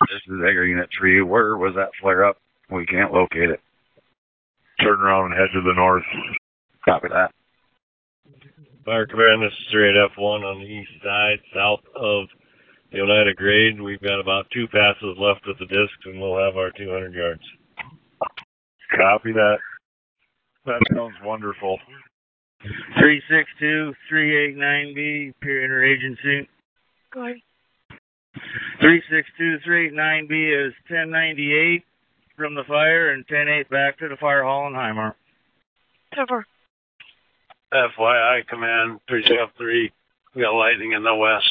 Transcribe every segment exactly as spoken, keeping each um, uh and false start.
This is Egger Unit three. Where was that flare up? We can't locate it. Turn around and head to the north. Copy that. Fire Command, this is three eight F one on the east side, south of the Oneida Grade. We've got about two passes left with the discs, and we'll have our two hundred yards. Copy that. That sounds wonderful. three six two, three eight nine B, peer interagency. Go ahead. three six two, three eight nine B is ten ninety-eight from the fire and ten eight back to the fire hall in Highmark. ten four. F Y I Command, three six F three. We got lightning in the west.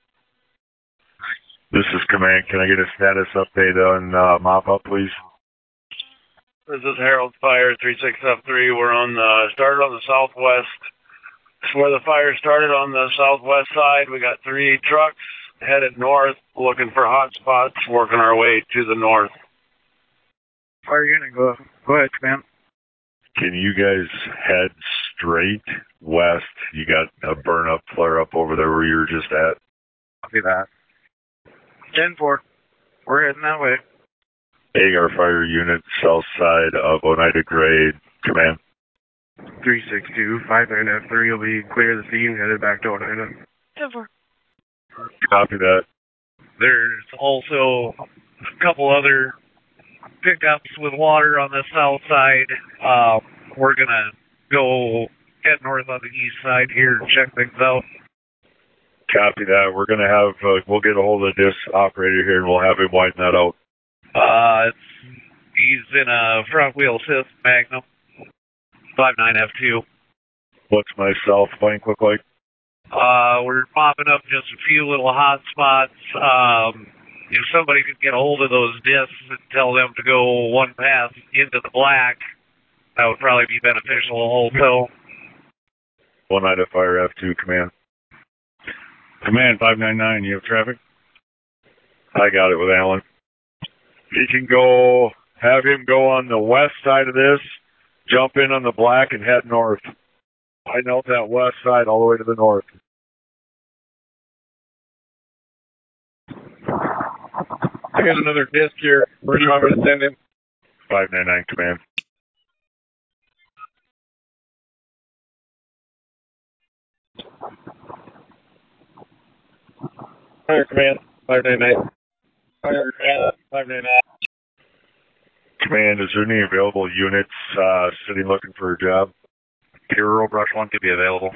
This is Command. Can I get a status update on uh, mop-up, please? This is Harold Fire, three six F three. We're on the, started on the southwest. It's where the fire started on the southwest side. We got three trucks headed north, looking for hot spots, working our way to the north. Fire unit, go, go ahead, Command. Can you guys head straight west? You got a burn-up, flare-up over there where you were just at. Copy that. ten four. We're heading that way. Agar Fire Unit, south side of Oneida Grade. Command. three six two, five nine F three will be clear the scene, headed back to Oneida. ten four. Copy that. There's also a couple other pickups with water on the south side. Uh, we're going to go head north on the east side here and check things out. Copy that. We're going to have, uh, we'll get a hold of this operator here and we'll have him widen that out. Uh, it's, he's in a front wheel assist Magnum, five nine F two. What's my south flank look like? Uh, we're popping up just a few little hot spots. Um, if somebody could get a hold of those discs and tell them to go one pass into the black, that would probably be beneficial also. Oneida Fire F two, Command. Command five nine nine, you have traffic? I got it with Alan. He can go, have him go on the west side of this, jump in on the black and head north. I know that west side all the way to the north. I got another disc here. Where do you want me to send him? five nine nine, Command. Fire Command, five nine nine. Fire Command, five nine nine. Command, is there any available units uh, sitting looking for a job? Hero Brush one could be available.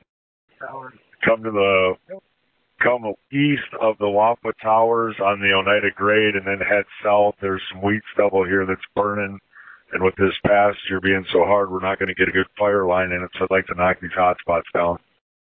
Come to the, come east of the Wampa Towers on the Oneida Grade and then head south. There's some wheat stubble here that's burning. And with this pasture being so hard, we're not going to get a good fire line in it. So I'd like to knock these hot spots down.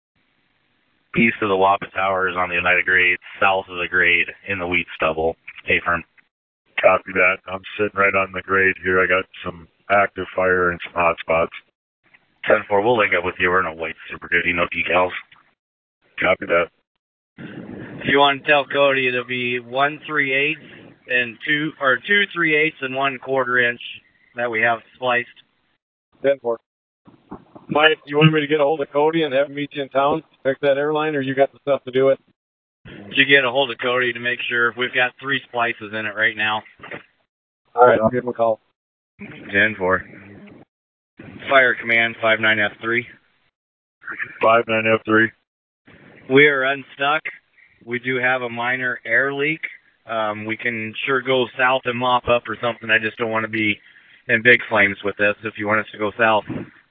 East of the Wampa Towers on the Oneida Grade, south of the grade in the wheat stubble. A-firm. Copy that. I'm sitting right on the grade here. I got some active fire and some hot spots. ten four, we'll link up with you. We're in a white Super Duty, no decals. Copy that. If you want to tell Cody, it'll be one three eighths and two, or two three eighths and one quarter inch that we have spliced. ten four. Mike, you want me to get a hold of Cody and have him meet you in town to pick that airline, or you got the stuff to do it? You get a hold of Cody to make sure. We've got three splices in it right now. All right, I'll give him a call. ten four. Fire Command, five nine F three. five nine F three. We are unstuck. We do have a minor air leak. Um, we can sure go south and mop up or something. I just don't want to be in big flames with this if you want us to go south.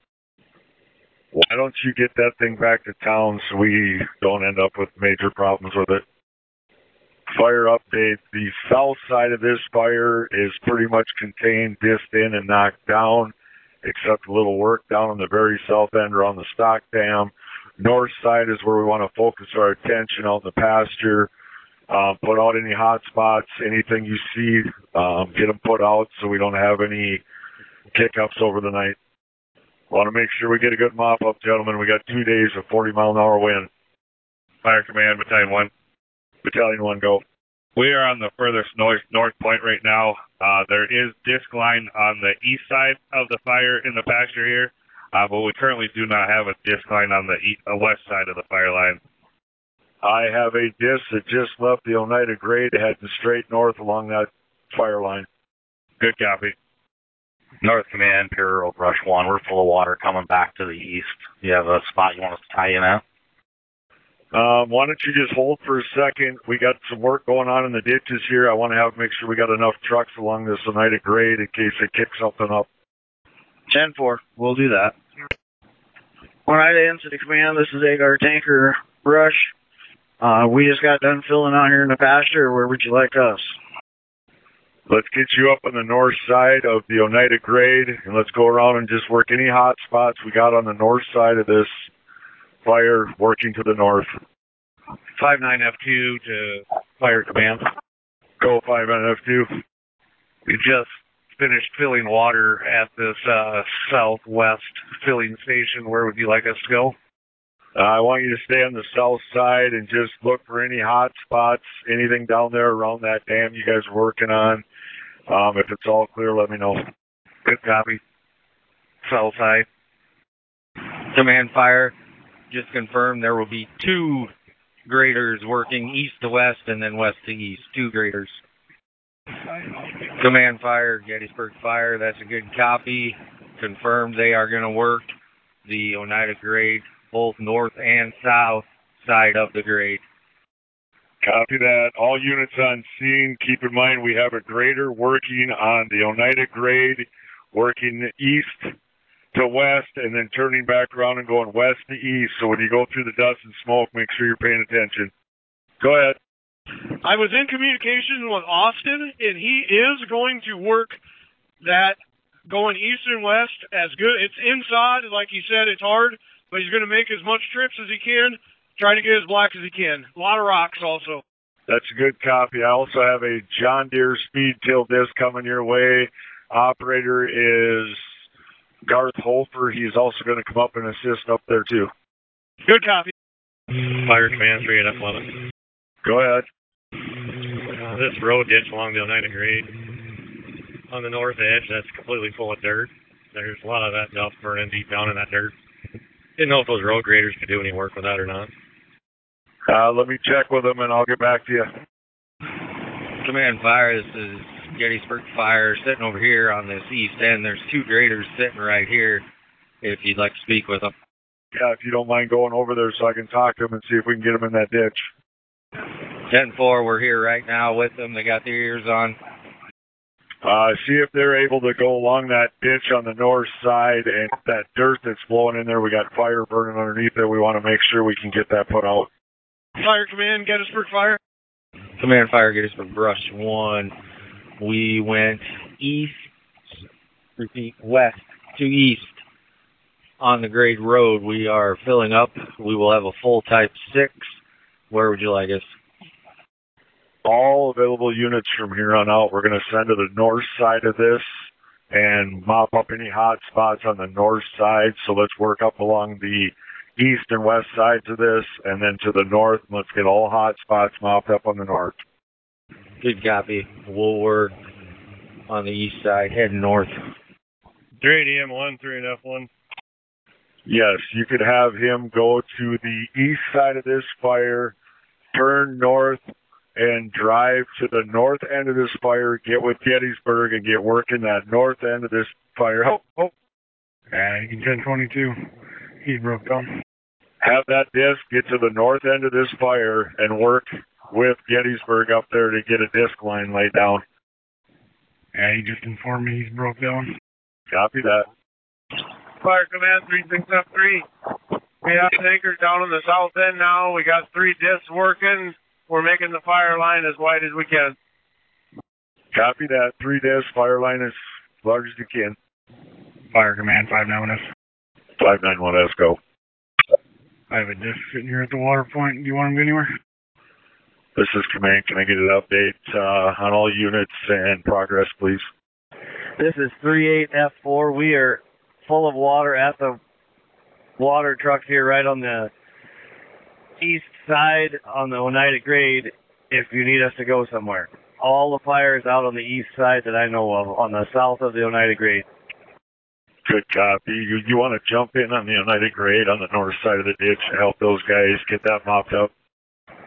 Why don't you get that thing back to town so we don't end up with major problems with it? Fire update. The south side of this fire is pretty much contained, dissed in, and knocked down, except a little work down on the very south end around the stock dam. North side is where we want to focus our attention out in the pasture. Um, put out any hot spots, anything you see, um, get them put out so we don't have any kick-ups over the night. Want to make sure we get a good mop-up, gentlemen. We got two days of forty mile an hour wind. Fire Command, Battalion one. Battalion one, go. We are on the furthest north north point right now. Uh, there is disc line on the east side of the fire in the pasture here, uh, but we currently do not have a disc line on the east, uh, west side of the fire line. I have a disc that just left the Oneida grade heading straight north along that fire line. Good copy. North Command, Imperial Brush one. We're full of water coming back to the east. You have a spot you want us to tie in at? Um, why don't you just hold for a second? We got some work going on in the ditches here. I want to have make sure we got enough trucks along this Oneida grade in case they kick something up. ten four, we'll do that. Oneida Incident Command, this is Agar Tanker Brush. Uh, we just got done filling out here in the pasture. Where would you like us? Let's get you up on the north side of the Oneida grade, and let's go around and just work any hot spots we got on the north side of this fire, working to the north. five nine F two to Fire Command. Go five nine F two. We just finished filling water at this uh, southwest filling station. Where would you like us to go? Uh, I want you to stay on the south side and just look for any hot spots, anything down there around that dam you guys are working on. Um, if it's all clear, let me know. Good copy. South side. Command Fire, just confirm there will be two graders working east to west and then west to east. Two graders. Command Fire, Gettysburg Fire, that's a good copy. Confirmed they are going to work the Oneida grade, both north and south side of the grade. Copy that. All units on scene, keep in mind we have a grader working on the Oneida grade, working east to west, and then turning back around and going west to east. So when you go through the dust and smoke, make sure you're paying attention. Go ahead. I was in communication with Austin, and he is going to work that going east and west as good. It's inside, like he said, it's hard, but he's going to make as much trips as he can, try to get as black as he can. A lot of rocks also. That's a good copy. I also have a John Deere speed till disc coming your way. Operator is Garth Holfer. He's also going to come up and assist up there too. Good copy. Fire Command three at F eleven. Go ahead. Uh, this road ditch along the Oneida grade on the north edge, that's completely full of dirt. There's a lot of that stuff burning deep down in that dirt. Didn't know if those road graders could do any work with that or not. Uh, let me check with them and I'll get back to you. Command Fire, this is Gettysburg Fire sitting over here on this east end. There's two graders sitting right here if you'd like to speak with them. Yeah, if you don't mind going over there so I can talk to them and see if we can get them in that ditch. ten four, we're here right now with them. They got their ears on. Uh, see if they're able to go along that ditch on the north side, and that dirt that's blowing in there, we got fire burning underneath it. We want to make sure we can get that put out. Fire Command, Gettysburg Fire. Command Fire, Gettysburg Brush one. We went east, repeat, west to east on the grade road. We are filling up. We will have a full type six. Where would you like us? All available units from here on out, we're going to send to the north side of this and mop up any hot spots on the north side. So let's work up along the east and west sides of this, and then to the north. Let's get all hot spots mopped up on the north. Good copy. We'll work on the east side, heading north. three eighty M one, three and F one. Yes, you could have him go to the east side of this fire, turn north, and drive to the north end of this fire, get with Gettysburg, and get working that north end of this fire. Oh, oh. Uh, ten twenty-two. He's broke down. Have that disc get to the north end of this fire and work with Gettysburg up there to get a disc line laid down. Yeah, he just informed me he's broke down. Copy that. Fire Command three six F three. We have tankers down on the south end now. We got three discs working. We're making the fire line as wide as we can. Copy that. Three disc fire line as large as you can. Fire Command five nine one S. five nine one S, go. I have a disc sitting here at the water point. Do you want him anywhere? This is Command. Can I get an update uh, on all units and progress, please? This is three eight F four. We are full of water at the water truck here right on the east side on the Oneida grade if you need us to go somewhere. All the fires out on the east side that I know of, on the south of the Oneida grade. Good copy. You, you want to jump in on the Oneida grade on the north side of the ditch and help those guys get that mopped up?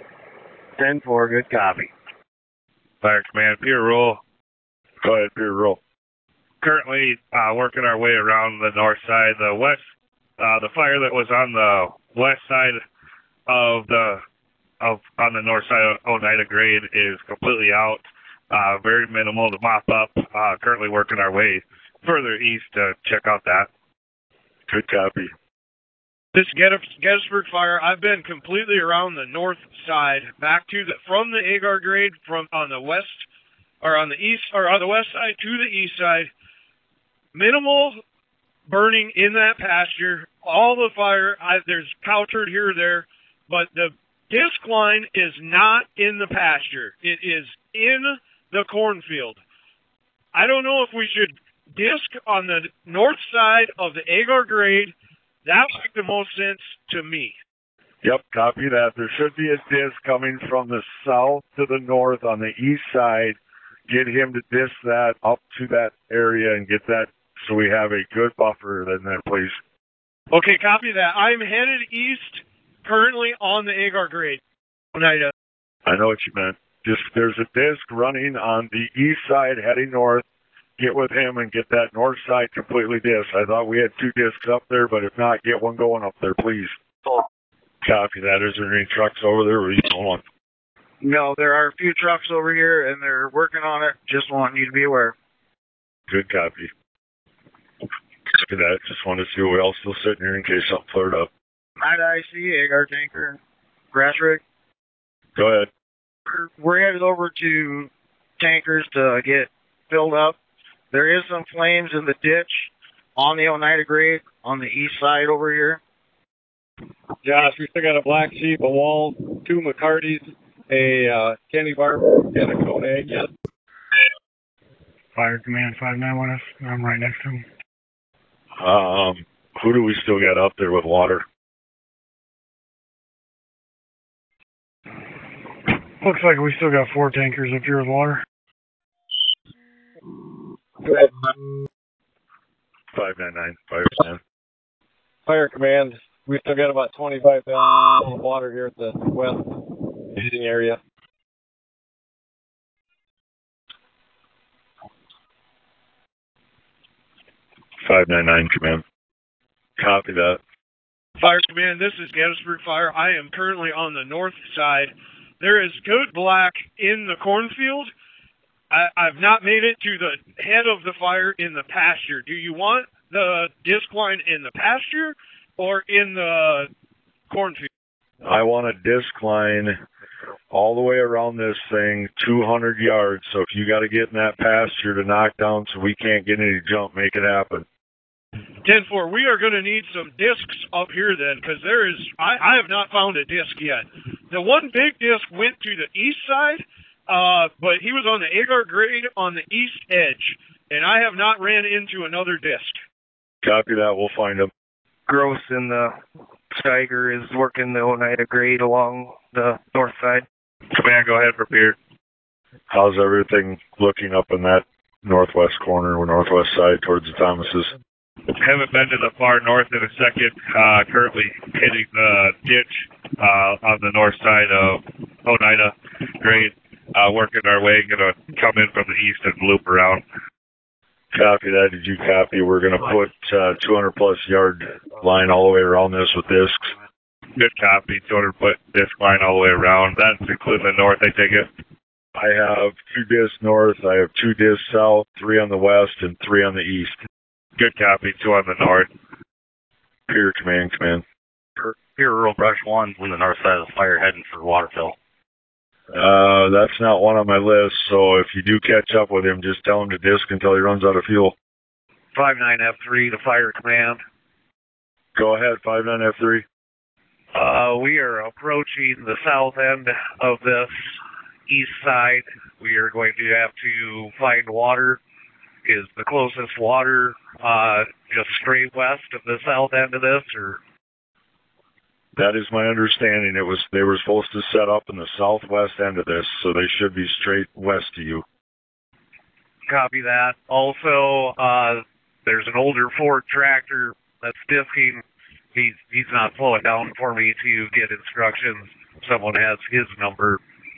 ten four, good copy. Fire Command, Pier Roll. Go ahead, Pier Roll. Currently uh, working our way around the north side. The west, uh, the fire that was on the west side of the of on the north side of Oneida Grade is completely out. Uh, very minimal to mop up. Uh, currently working our way further east to check out that. Good copy. This Gettys- Gettysburg fire, I've been completely around the north side, back to the from the Agar Grade, from on the west or on the east or on the west side to the east side. Minimal burning in that pasture. All the fire, I, there's powdered here or there, but the disc line is not in the pasture. It is in the cornfield. I don't know if we should disc on the north side of the Agar Grade. That would make the most sense to me. Yep, copy that. There should be a disc coming from the south to the north on the east side. Get him to disc that up to that area and get that so we have a good buffer in that place. Okay, copy that. I'm headed east, currently on the Agar Grade. Oneida. I know what you meant. Just there's a disc running on the east side heading north. Get with him and get that north side completely disc. I thought we had two discs up there, but if not, get one going up there, please. Copy that. Is there any trucks over there? Or are you going? No, there are a few trucks over here, and they're working on it. Just want you to be aware. Good copy. Copy that. Just wanted to see what else still sitting here in case something flared up. Night I C, Agar tanker, grass rig. Go ahead. We're headed over to tankers to get filled up. There is some flames in the ditch on the Oneida Grade on the east side over here. Josh, we still got a Black Sheep, a Wall, two McCartys, a uh, Candy Bar, and a Cone Egg. Yes. Fire Command five nine one F. I'm right next to him. Um, who do we still got up there with water? Looks like we still got four tankers up here with water. five nine nine, Fire Command. Fire Command, we still got about twenty-five thousand of water here at the west heating area. five nine nine, Command. Copy that. Fire Command, this is Gettysburg Fire. I am currently on the north side. There is good black in the cornfield. I, I've not made it to the head of the fire in the pasture. Do you want the disc line in the pasture or in the cornfield? I want a disc line all the way around this thing, two hundred yards. So if you got to get in that pasture to knock down so we can't get any jump, make it happen. ten four, we are going to need some discs up here then, because there is, I, I have not found a disc yet. The one big disc went to the east side, uh, but he was on the Agar Grade on the east edge, and I have not ran into another disc. Copy that, we'll find him. Gross in the Steiger is working the Oneida Grade along the north side. Command, go ahead for Pier. How's everything looking up in that northwest corner or northwest side towards the Thomases? Haven't been to the far north in a second. Uh, currently hitting the ditch uh, on the north side of Oneida Grade. Uh, working our way, gonna come in from the east and loop around. Copy that. Did you copy? We're gonna put uh, two hundred plus yard line all the way around this with discs. Good copy. two hundred foot disc line all the way around. That's including the north, I take it. I have two discs north. I have two discs south, three on the west, and three on the east. Good copy. Two on the north. Pier Command, Command. Pier Rural Brush One's on the north side of the fire heading for water fill. Uh, that's not one on my list, so if you do catch up with him, just tell him to disc until he runs out of fuel. five nine F three to Fire Command. Go ahead, five nine F three. Uh, we are approaching the south end of this east side. We are going to have to find water. Is the closest water uh, just straight west of the south end of this, or? That is my understanding. It was they were supposed to set up in the southwest end of this, so they should be straight west of you. Copy that. Also, uh, there's an older Ford tractor that's disking. He's he's not slowing down for me to get instructions. Someone has his number.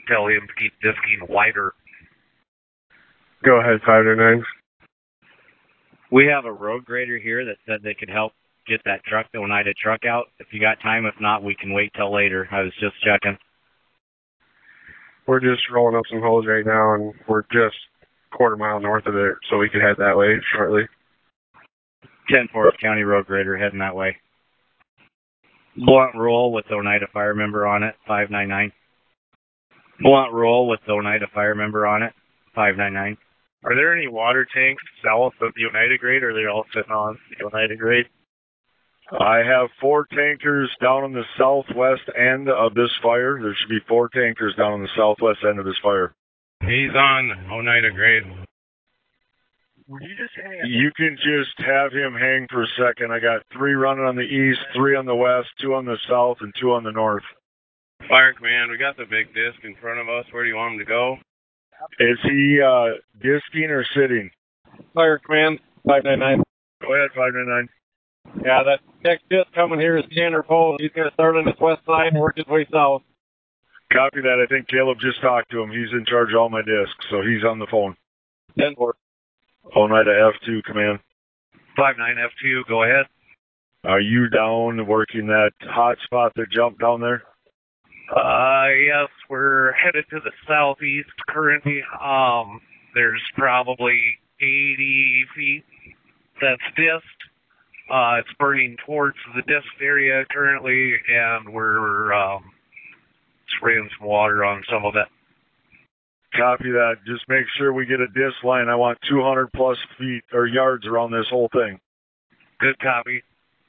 tell him to keep disking wider. Go ahead, five nine nine. We have a road grader here that said they could help get that truck, the Oneida truck out. If you got time, if not, we can wait till later. I was just checking. We're just rolling up some holes right now, and we're just quarter mile north of it, so we can head that way shortly. ten four County Road Grader heading that way. Blunt roll with the Oneida Fire member on it, five nine nine. Blunt roll with the Oneida Fire member on it, five nine nine. Are there any water tanks south of the Oneida grade, or are they all sitting on the Oneida grade? I have four tankers down on the southwest end of this fire. There should be four tankers down on the southwest end of this fire. He's on Oneida grade. You, just you can just have him hang for a second. I got three running on the east, three on the west, two on the south, and two on the north. Fire command, we got the big disc in front of us. Where do you want him to go? Is he uh, disking or sitting? Fire command, five nine nine. Go ahead, five nine nine. Yeah, that next disc coming here is Tanner Poe. He's going to start on his west side and work his way south. Copy that. I think Caleb just talked to him. He's in charge of all my discs, so he's on the phone. ten four. Oneida F two, command. five nine F two, go ahead. Are you down working that hot spot that jumped down there? Uh, yes, we're headed to the southeast currently. Um, there's probably eighty feet that's disc. Uh, it's burning towards the disc area currently, and we're um, spraying some water on some of it. Copy that. Just make sure we get a disc line. I want two hundred plus feet or yards around this whole thing. Good copy.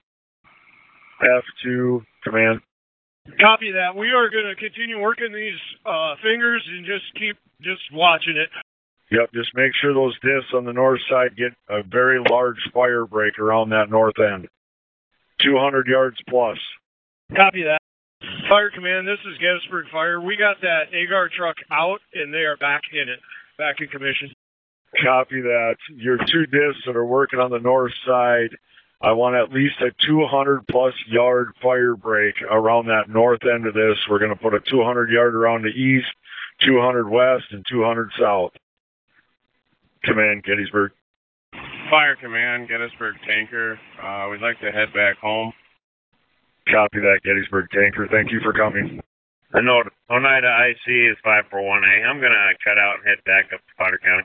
F two, command. Copy that. We are going to continue working these uh, fingers and just keep just watching it. Yep, just make sure those discs on the north side get a very large fire break around that north end. two hundred yards plus. Copy that. Fire command, this is Gettysburg Fire. We got that Agar truck out, and they are back in it, back in commission. Copy that. Your two discs that are working on the north side, I want at least a two hundred plus yard fire break around that north end of this. We're going to put a two hundred yard around the east, two hundred west, and two hundred south. Command, Gettysburg. Fire command, Gettysburg tanker. Uh, we'd like to head back home. Copy that, Gettysburg tanker. Thank you for coming. I know Oneida I C is five four one A. I'm going to cut out and head back up to Potter County.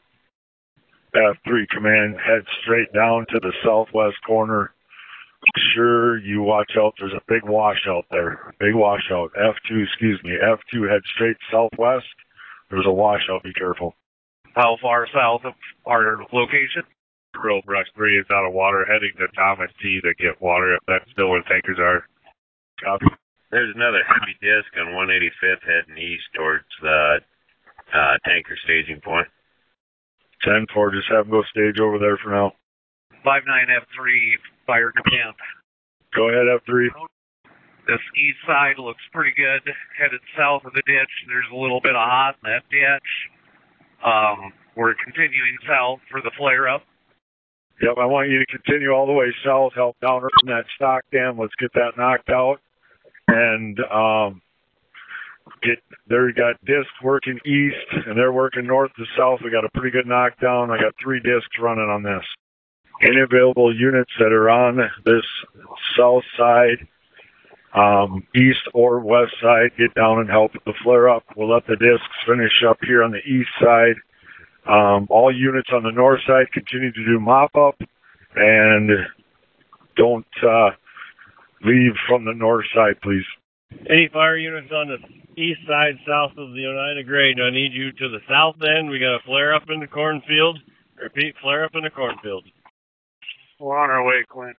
F three, command, head straight down to the southwest corner. Sure, you watch out. There's a big washout there. Big washout. F two, excuse me. F two, head straight southwest. There's a washout. Be careful. How far south of our location? Grill Brush three is out of water, heading to Thomas T to get water, if that's still where tankers are. Copy. There's another heavy disc on one eighty-fifth heading east towards the uh, tanker staging point. ten four, just have them go stage over there for now. five nine F three, fire command. Go ahead, F three. This east side looks pretty good. Headed south of the ditch, there's a little bit of hot in that ditch. Um, we're continuing south for the flare-up. Yep, I want you to continue all the way south, help down from that stock dam. Let's get that knocked out. And um, get there. We got discs working east, and they're working north to south. We got a pretty good knockdown. I got three discs running on this. Any available units that are on this south side, um, east or west side, get down and help with the flare-up. We'll let the discs finish up here on the east side. Um, all units on the north side continue to do mop-up, and don't uh, leave from the north side, please. Any fire units on the east side south of the Oneida grade, I need you to the south end. We got a flare-up in the cornfield. Repeat, flare-up in the cornfield. We're on our way, Clint.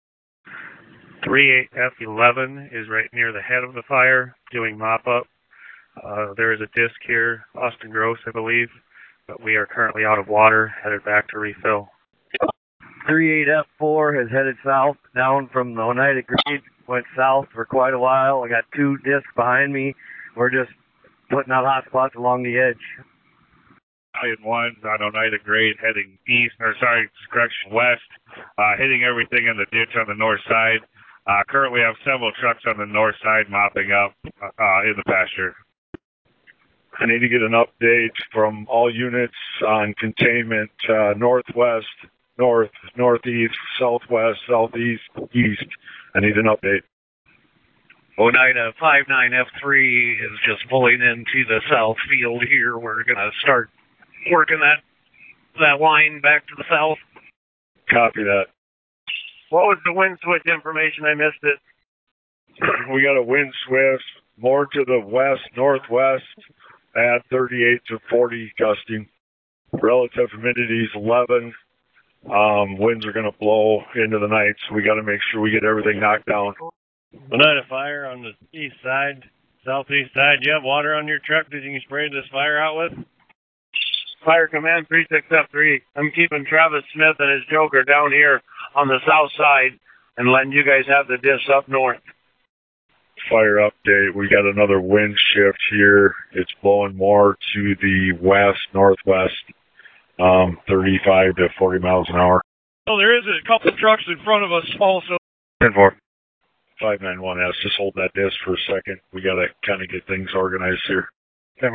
three eight F eleven is right near the head of the fire, doing mop-up. Uh, there is a disc here, Austin Gross, I believe, but we are currently out of water, headed back to refill. three eight F four has headed south, down from the Oneida grade, went south for quite a while. I got two discs behind me. We're just putting out hot spots along the edge. Iron one on Oneida grade, heading east, or sorry, correction, west, uh, hitting everything in the ditch on the north side. Uh, currently have several trucks on the north side mopping up uh, in the pasture. I need to get an update from all units on containment, uh, northwest, north, northeast, southwest, southeast, east. I need an update. Oneida five nine F three is just pulling into the south field here. We're going to start working that that line back to the south. Copy that. What was the wind switch information? I missed it. We got a wind swift more to the west, northwest at thirty-eight to forty gusting. Relative humidity is eleven. Um, winds are going to blow into the night, so we got to make sure we get everything knocked down. Oneida fire on the east side, southeast side. Do you have water on your truck that you can spray this fire out with? Fire Command three six F three. I'm keeping Travis Smith and his Joker down here on the south side and letting you guys have the discs up north. Fire update. We got another wind shift here. It's blowing more to the west, northwest, um, thirty-five to forty miles an hour. Oh, there is a couple trucks in front of us also. ten four. five nine one S. Just hold that disc for a second. We got to kind of get things organized here. ten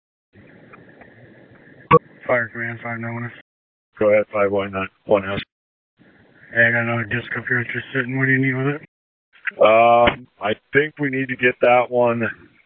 Fire Command five nine one S. Go ahead, five one nine one S. Hey, I got another disc up here just sitting. What do you need with it? Um, I think we need to get that one.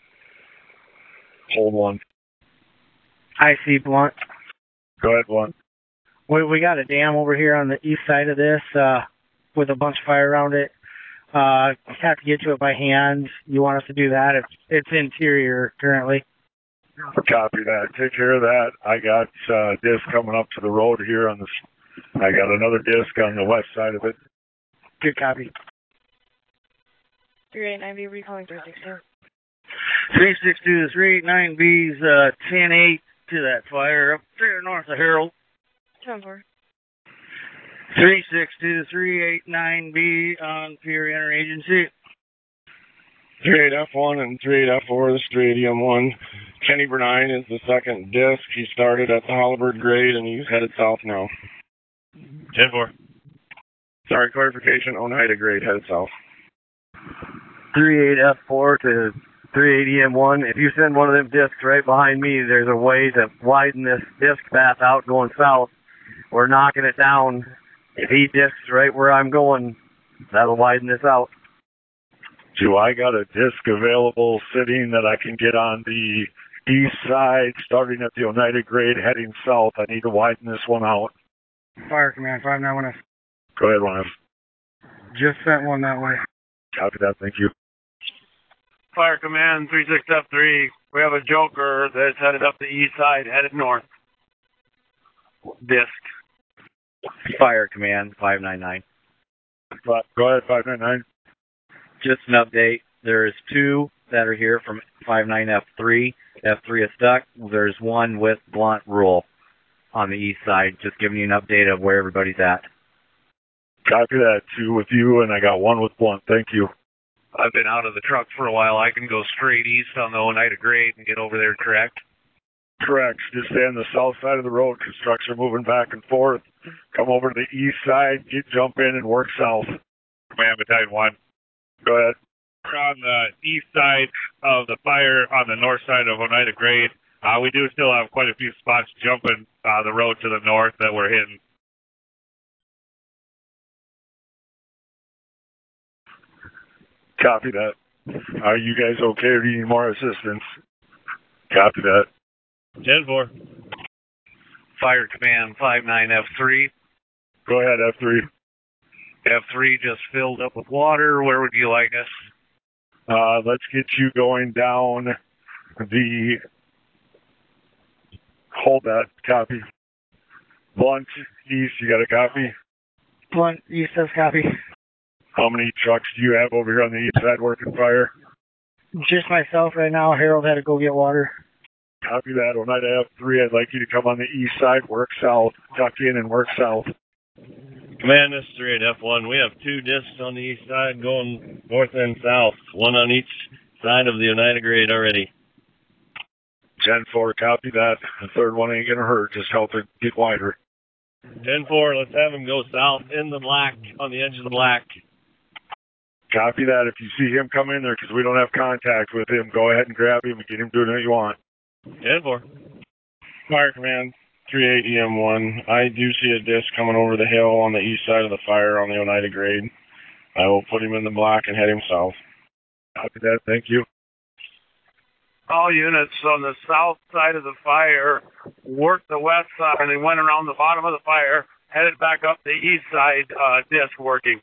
Hold one. I see, Blunt. Go ahead, Blunt. We, we got a dam over here on the east side of this uh, with a bunch of fire around it. Uh, have to get to it by hand. You want us to do that? It's, it's interior currently. Copy that. Take care of that. I got uh, disc coming up to the road here on the. I got another disc on the west side of it. Good copy. three eight nine B recalling three six two. three six two to three eight nine B's uh, ten eight to that fire up there north of Harold. ten four. three six two to three eight nine B on Pier Interagency. three eight F one and three eight F four, this is three eighty M one. Kenny Bernine is the second disc. He started at the Halliburton grade and he's headed south now. ten four. Sorry, clarification, Oneida grade, headed south. three eight F four to three eighty M one. If you send one of them discs right behind me, there's a way to widen this disc path out going south. We're knocking it down. If he discs right where I'm going, that'll widen this out. Do I got a disc available sitting that I can get on the east side, starting at the Oneida grade, heading south? I need to widen this one out. Fire Command five nine one S. Go ahead, one. Just sent one that way. Copy that. Thank you. Fire Command three six F three. We have a Joker that's headed up the east side, headed north. Disc. Fire Command five nine nine. Go ahead, five nine nine. Just an update. There's two that are here from five nine F three. F three is stuck. There's one with Blunt Rule on the east side. Just giving you an update of where everybody's at. Copy that. Two with you, and I got one with Blunt. Thank you. I've been out of the truck for a while. I can go straight east on the Oneida grade and get over there, correct? Correct. Just stay on the south side of the road because trucks are moving back and forth. Come over to the east side, get jump in, and work south. Command Battalion one. Go ahead. We're on the east side of the fire on the north side of Oneida grade. Uh, we do still have quite a few spots jumping uh, the road to the north that we're hitting. Copy that. Are you guys okay or do you need more assistance? Copy that. ten four. Fire Command five nine F three. Go ahead, F three. F three just filled up with water. Where would you like us? Uh, let's get you going down the... Hold that. Copy. Blunt, east, you got a copy? Blunt, east says copy. How many trucks do you have over here on the east side working fire? Just myself right now. Harold had to go get water. Copy that. Oneida F three, I'd like you to come on the east side, work south, tuck in and work south. Command, this is three eight F one. We have two discs on the east side going north and south. One on each side of the Oneida grade already. ten four, copy that. The third one ain't going to hurt. Just help it get wider. ten four, let's have him go south in the black, on the edge of the black. Copy that. If you see him come in there, because we don't have contact with him, go ahead and grab him and get him doing what you want. ten four. Fire Command, three eight E M one. I do see a disc coming over the hill on the east side of the fire on the Oneida grade. I will put him in the black and head him south. Copy that. Thank you. All units on the south side of the fire worked the west side and then went around the bottom of the fire, headed back up the east side, uh, disc working.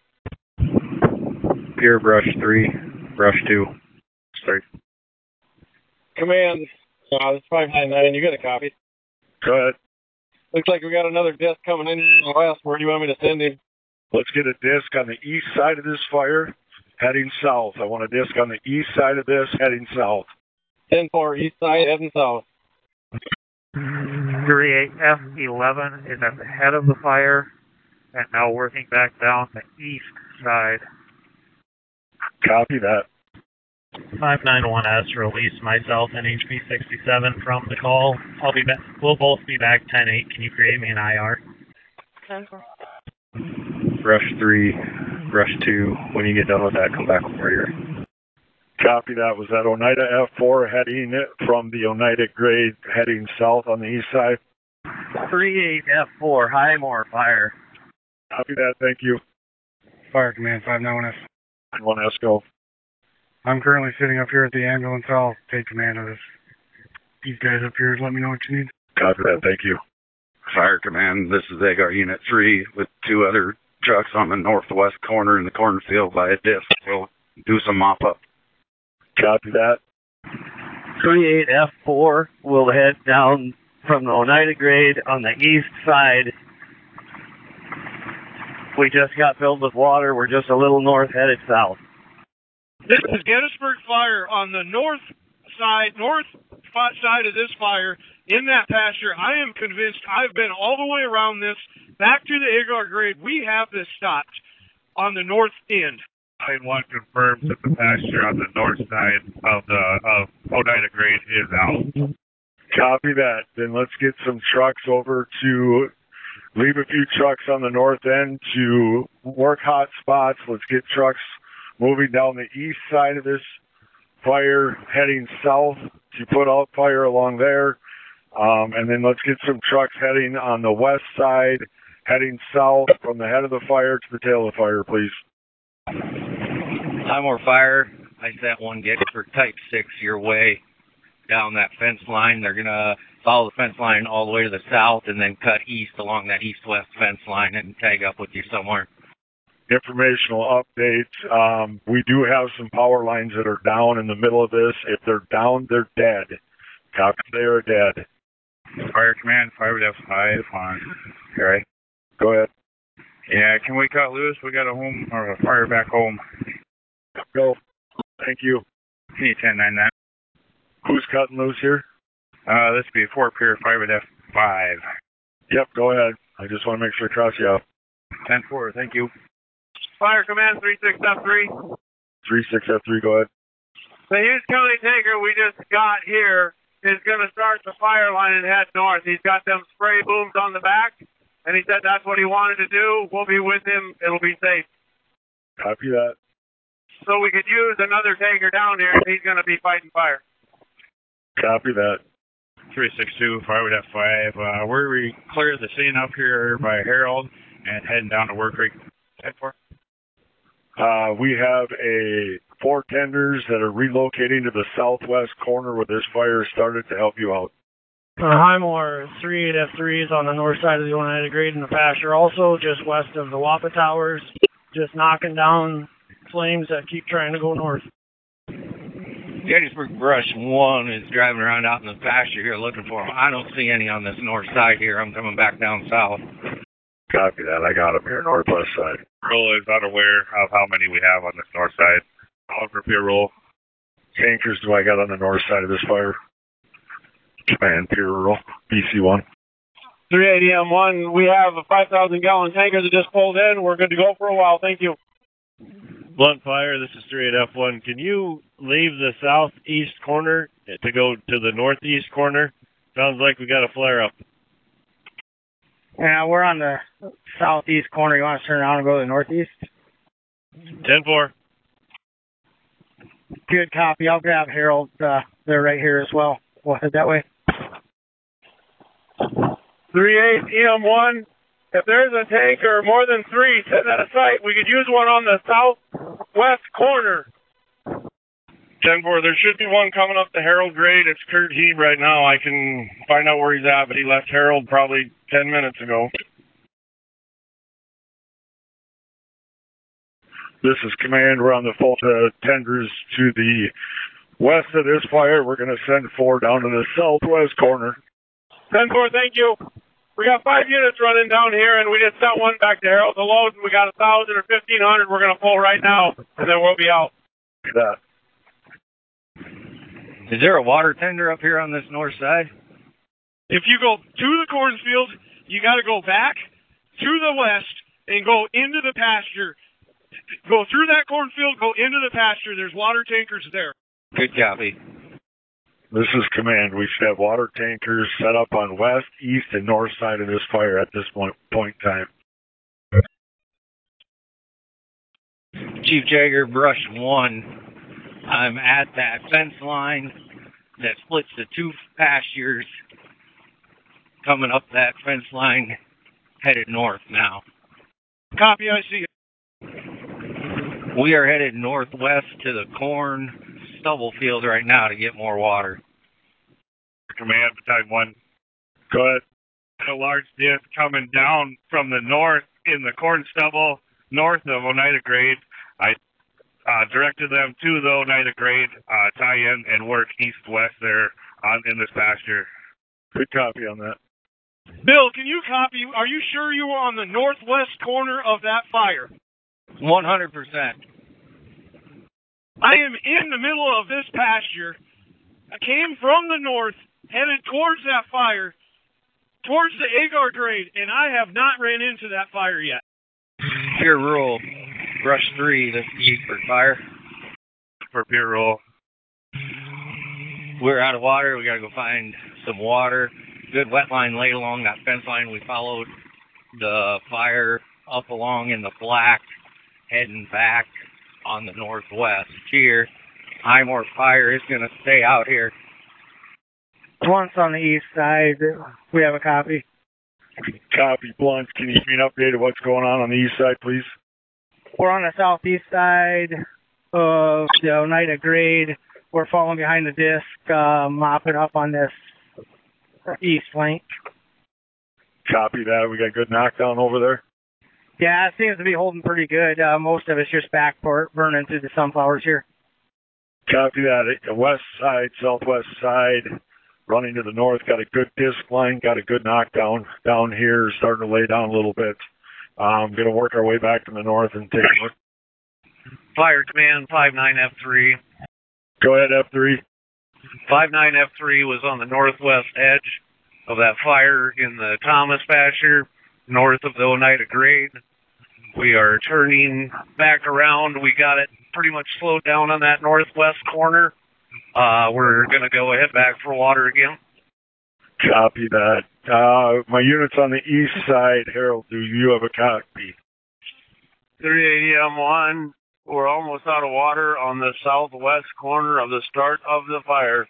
Pure brush three, brush two. Sorry. Command, uh, this is five nine nine. You got a copy? Go ahead. Looks like we got another disc coming in from the west. Where do you want me to send him? Let's get a disc on the east side of this fire, heading south. I want a disc on the east side of this, heading south. ten four, east side, heading south. three eight F eleven is at the head of the fire and now working back down the east side. Copy that. five nine one S, release myself and H P sixty-seven from the call. I'll be back. We'll both be back ten eight. Can you create me an I R? ten four. Brush three, brush two. When you get done with that, come back over here. Copy that. Was that Oneida F four heading from the Oneida grade heading south on the east side? three eight F four, Highmore fire. Copy that. Thank you. Fire Command, five nine one S. one S go. I'm currently sitting up here at the ambulance. I'll take command of this. These guys up here, let me know what you need. Copy that. Thank you. Fire Command, this is Agar Unit three with two other trucks on the northwest corner in the cornfield by a disc. We'll do some mop-up. Copy that. three eight F four will head down from the Oneida grade on the east side. We just got filled with water. We're just a little north, headed south. This is Gettysburg Fire on the north side, north side of this fire in that pasture. I am convinced. I've been all the way around this, back to the Agar grade. We have this stopped on the north end. Line one confirms that the pasture on the north side of the of Oneida grade is out. Copy that. Then let's get some trucks over to leave a few trucks on the north end to work hot spots. Let's get trucks moving down the east side of this fire, heading south to put out fire along there. Um, and then let's get some trucks heading on the west side, heading south from the head of the fire to the tail of the fire, please. Highmore fire. I sent one Gettysburg Type six your way down that fence line. They're going to follow the fence line all the way to the south and then cut east along that east-west fence line and tag up with you somewhere. Informational updates. Um, we do have some power lines that are down in the middle of this. If they're down, they're dead. Copy, they are dead. Fire Command, five F five on. Okay. Go ahead. Yeah, can we cut loose? We got a home or a fire back home. Go. Thank you. P ten nine nine. Who's cutting loose here? Uh, this would be Fort Pierre, five F five. Yep, go ahead. I just want to make sure I cross you out. ten four, thank you. Fire Command, three six F three. three six F three, go ahead. The Hughes County tanker we just got here is going to start the fire line and head north. He's got them spray booms on the back, and he said that's what he wanted to do. We'll be with him. It'll be safe. Copy that. So we could use another tanker down here if he's going to be fighting fire. Copy that. three six two, five F five. Uh, where we clear the scene up here by Harold and heading down to Work Creek. ten four. Uh, we have a four tenders that are relocating to the southwest corner where this fire started to help you out. Uh, Highmore, three eight F three is on the north side of the Oneida grade in the pasture, also just west of the Wappa Towers, just knocking down flames that keep trying to go north. Gettysburg Brush one is driving around out in the pasture here looking for them. I don't see any on this north side here. I'm coming back down south. Copy that. I got them here, northwest side. Roll is unaware of how many we have on this north side. I'll repeat roll. Tankers do I got on the north side of this fire? Command, Pier Rural, B C one. three eighty M one, we have a five thousand gallon tanker that just pulled in. We're good to go for a while. Thank you. Blunt fire, this is three eight F one. Can you leave the southeast corner to go to the northeast corner? Sounds like we got a flare up. Yeah, we're on the southeast corner. You want to turn around and go to the northeast? ten four. Good copy. I'll grab Harold. Uh, they're right here as well. We'll head that way. three eight E M one. If there's a tank or more than three sitting at a site, we could use one on the southwest corner. ten four, there should be one coming up the Harold grade. It's Kurt Heeb right now. I can find out where he's at, but he left Harold probably ten minutes ago. This is command. We're on the full uh, tenders to the west of this fire. We're going to send four down to the southwest corner. ten four, thank you. We got five units running down here, and we just sent one back to Harold to load, and we got a thousand or fifteen hundred we're going to pull right now, and then we'll be out. That. Is there a water tender up here on this north side? If you go to the cornfield, you got to go back to the west and go into the pasture. Go through that cornfield, go into the pasture. There's water tankers there. Good copy. This is command. We should have water tankers set up on west, east, and north side of this fire at this point, point in time. Chief Jagger, Brush one. I'm at that fence line that splits the two pastures. Coming up that fence line, headed north now. Copy, I see it. We are headed northwest to the corn stubble field right now to get more water. Command, Battalion one. Go ahead. A large disc coming down from the north in the corn stubble north of Oneida Grade. I uh, directed them to the Oneida Grade uh, tie-in and work east-west there on in this pasture. Good copy on that. Bill, can you copy? Are you sure you were on the northwest corner of that fire? one hundred percent. I am in the middle of this pasture. I came from the north, headed towards that fire, towards the Agar grade, and I have not ran into that fire yet. Pure Rural, Brush three, this is Eastford Fire. For Pure Rural. We're out of water. We got to go find some water. Good wet line laid along that fence line. We followed the fire up along in the black, heading back on the northwest here. Highmore Fire is going to stay out here. Once on the east side, we have a copy. Copy, Blunt. Can you give me an update of what's going on on the east side, please? We're on the southeast side of the Oneida grade. We're falling behind the disc, uh, mopping up on this east flank. Copy that. We got good knockdown over there. Yeah, it seems to be holding pretty good. Uh, most of it's just back for burning through the sunflowers here. Copy that. The west side, southwest side, running to the north, got a good disc line, got a good knockdown down here, starting to lay down a little bit. I'm um, going to work our way back to the north and take a look. Fire Command five nine F three. Go ahead, F three. five nine F three was on the northwest edge of that fire in the Thomas pasture, north of the Oneida grade. We are turning back around. We got it pretty much slowed down on that northwest corner. Uh, we're going to go ahead back for water again. Copy that. Uh, my unit's on the east side. Harold, do you have a copy? three eighty M one. We're almost out of water on the southwest corner of the start of the fire.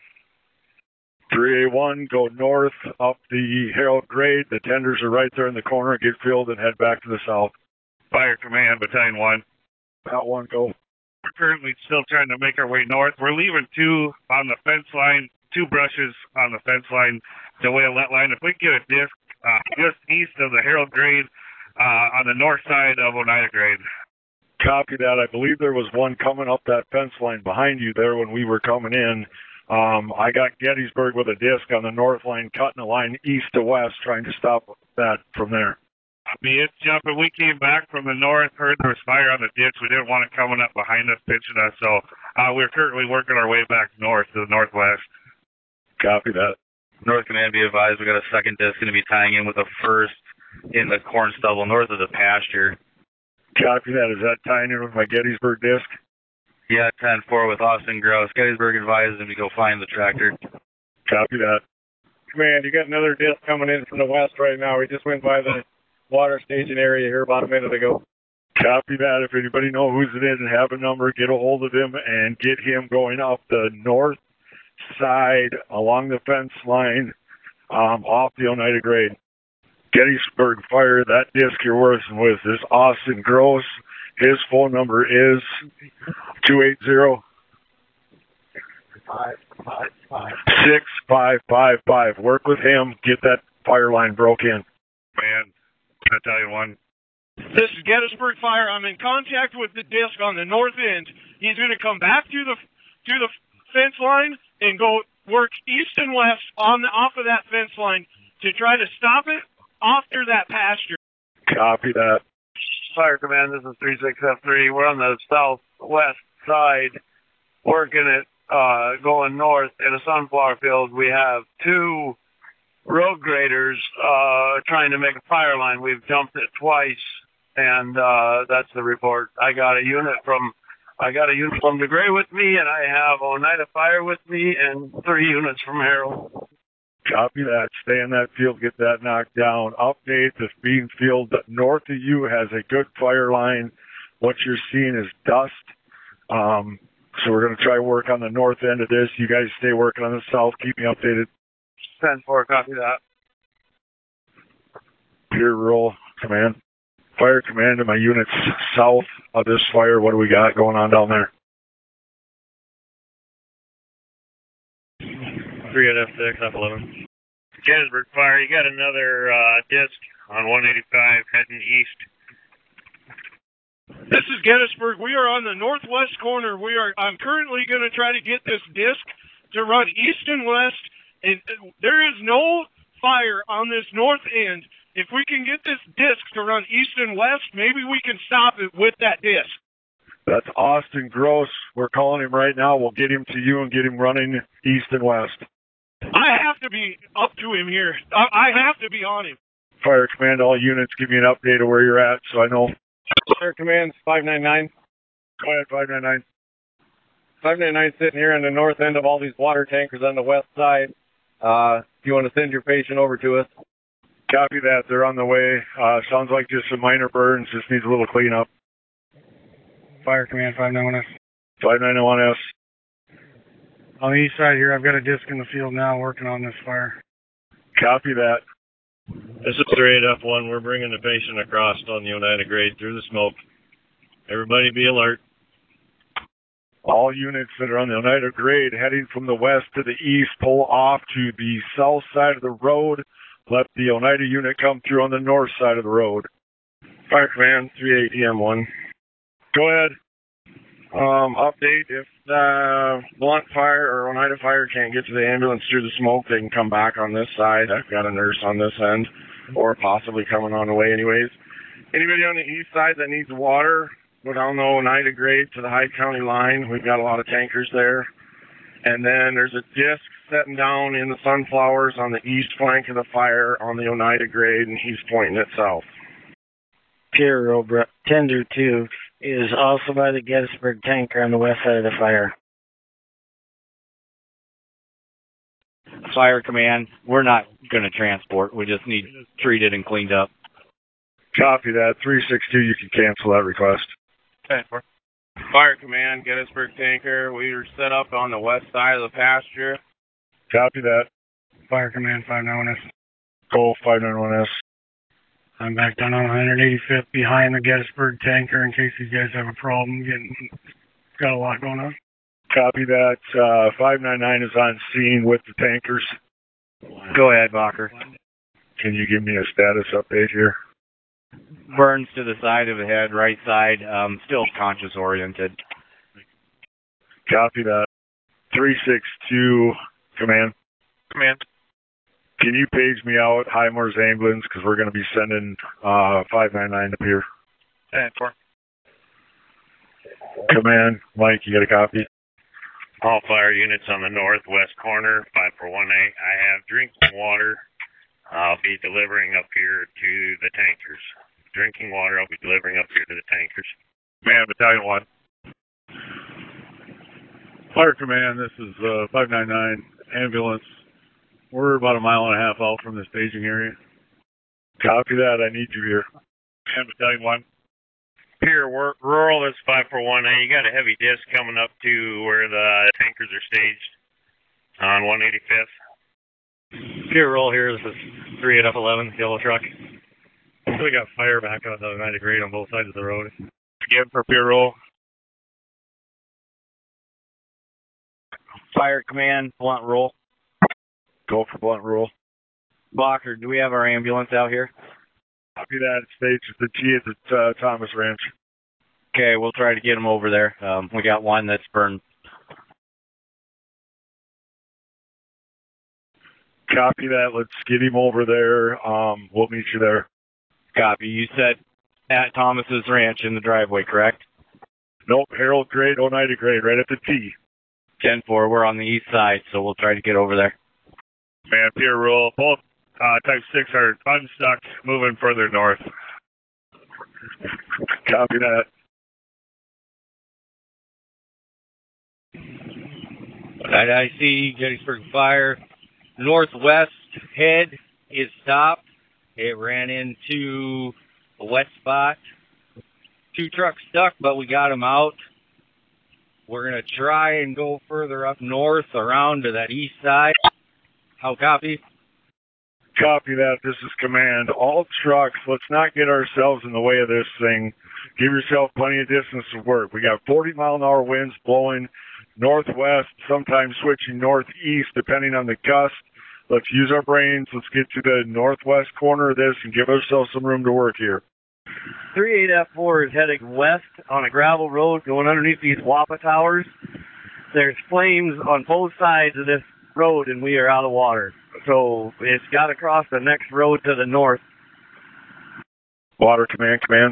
three A one, go north up the Harold grade. The tenders are right there in the corner. Get filled and head back to the south. Fire Command, Battalion one. That one, go. We're currently still trying to make our way north. We're leaving two on the fence line, two brushes on the fence line to way a wet line. If we get a disc uh, just east of the Harold grade uh, on the north side of Oneida grade. Copy that. I believe there was one coming up that fence line behind you there when we were coming in. Um, I got Gettysburg with a disc on the north line, cutting a line east to west, trying to stop that from there. I mean, it's jumping. We came back from the north, heard there was fire on the ditch. We didn't want it coming up behind us, pitching us. So uh, we're currently working our way back north to the northwest. Copy that. North Command, be advised, we got a second disc going to be tying in with a first in the corn stubble north of the pasture. Copy that. Is that tying in with my Gettysburg disc? Yeah, ten four with Austin Gross. Gettysburg advised him to go find the tractor. Copy that. Command, you got another disc coming in from the west right now. We just went by the water station area here about a minute ago. Copy that. If anybody knows who's it is and have a number, get a hold of him and get him going up the north side along the fence line um, off the Oneida Grade. Gettysburg Fire, that disc you're working with is Austin Gross. His phone number is two eight zero, six five five five. Work with him. Get that fire line broke in. Man, can I tell you one? This is Gettysburg Fire. I'm in contact with the disc on the north end. He's going to come back through the through the fence line and go work east and west on the off of that fence line to try to stop it after that pasture. Copy that. Fire Command, this is three six F three. We're on the southwest side working it, uh, going north in a sunflower field. We have two road graders uh, trying to make a fire line. We've jumped it twice, and uh, that's the report. I got a unit from I got a unit from DeGray with me, and I have Oneida Fire with me, and three units from Harold. Copy that. Stay in that field, get that knocked down. Update, the bean field north of you has a good fire line. What you're seeing is dust. Um, so we're going to try work on the north end of this. You guys stay working on the south. Keep me updated. ten four, copy that. Pier roll, command. Fire command to my units south of this fire. What do we got going on down there? three at F six, F eleven. Gettysburg Fire, you got another uh, disc on one eighty-five heading east. This is Gettysburg. We are on the northwest corner. We are. I'm currently going to try to get this disc to run east and west. And there is no fire on this north end. If we can get this disc to run east and west, maybe we can stop it with that disc. That's Austin Gross. We're calling him right now. We'll get him to you and get him running east and west. I have to be up to him here. I, I have to be on him. Fire Command, all units, give me an update of where you're at so I know. Fire Command, five nine nine. Go ahead, five nine nine. five nine nine sitting here on the north end of all these water tankers on the west side. Uh, if you want to send your patient over to us. Copy that. They're on the way. Uh, sounds like just some minor burns. Just needs a little cleanup. Fire Command, five nine one S. five nine one S. On the east side here, I've got a disc in the field now working on this fire. Copy that. This is three eight F one. We're bringing the patient across on the Oneida Grade through the smoke. Everybody be alert. All units that are on the Oneida Grade heading from the west to the east, pull off to the south side of the road. Let the Oneida unit come through on the north side of the road. Fire Command, three eight E M one. Go ahead. Um, update, if the Blunt Fire or Oneida Fire can't get to the ambulance through the smoke, they can come back on this side. I've got a nurse on this end, or possibly coming on the way anyways. Anybody on the east side that needs water, go down the Oneida Grade to the Hyde County line. We've got a lot of tankers there. And then there's a disc setting down in the sunflowers on the east flank of the fire on the Oneida Grade, and he's pointing it south. Pier Robra Tender two is also by the Gettysburg tanker on the west side of the fire. Fire Command, we're not going to transport. We just need treated and cleaned up. Copy that. three six two, you can cancel that request. ten four. Fire Command, Gettysburg tanker. We are set up on the west side of the pasture. Copy that. Fire Command, five nine one S. Go, five nine one S. I'm back down on one eighty-fifth behind the Gettysburg tanker in case you guys have a problem getting. Got a lot going on. Copy that. Uh, five nine nine is on scene with the tankers. Go ahead, Walker. Can you give me a status update here? Burns to the side of the head, right side, um, still conscious oriented. Copy that. three six two, command. Command. Can you page me out Highmore's ambulance because we're going to be sending uh, five nine nine up here. ten four. Command, Mike, you got a copy? All fire units on the northwest corner, five four one eight. I have drinking water. I'll be delivering up here to the tankers. Drinking water, I'll be delivering up here to the tankers. Man, Battalion one. Fire Command, this is uh, five nine nine ambulance. We're about a mile and a half out from the staging area. Copy that. I need you here. Man, Battalion one. Here, we're rural, that's five four one eight. You got a heavy disc coming up to where the tankers are staged. On one eighty-fifth. Pure roll here. This is three eight F eleven, yellow truck. We got fire back on the United Grade on both sides of the road. Again for pure roll. Fire command, blunt roll. Go for blunt roll. Blocker, do we have our ambulance out here? Copy that. It states at the T at the uh, Thomas Ranch. Okay, we'll try to get him over there. Um, we got one that's burned. Copy that. Let's get him over there. Um, we'll meet you there. Copy. You said at Thomas's Ranch in the driveway, correct? Nope. Harold Grade, Oneida Grade, right at the T. ten four. We're on the east side, so we'll try to get over there. Man, pure roll. Both uh, type six are unstuck, moving further north. Copy that. Right, I see Gettysburg Fire. Northwest head is stopped. It ran into a wet spot. Two trucks stuck, but we got them out. We're going to try and go further up north around to that east side. How copy? Copy that. This is command. All trucks, let's not get ourselves in the way of this thing. Give yourself plenty of distance to work. We got forty mile an hour winds blowing northwest, sometimes switching northeast depending on the gust. Let's use our brains. Let's get to the northwest corner of this and give ourselves some room to work here. three eight F four is heading west on a gravel road going underneath these Wapa Towers. There's flames on both sides of this road and we are out of water. So it's got to cross the next road to the north. Water command, command.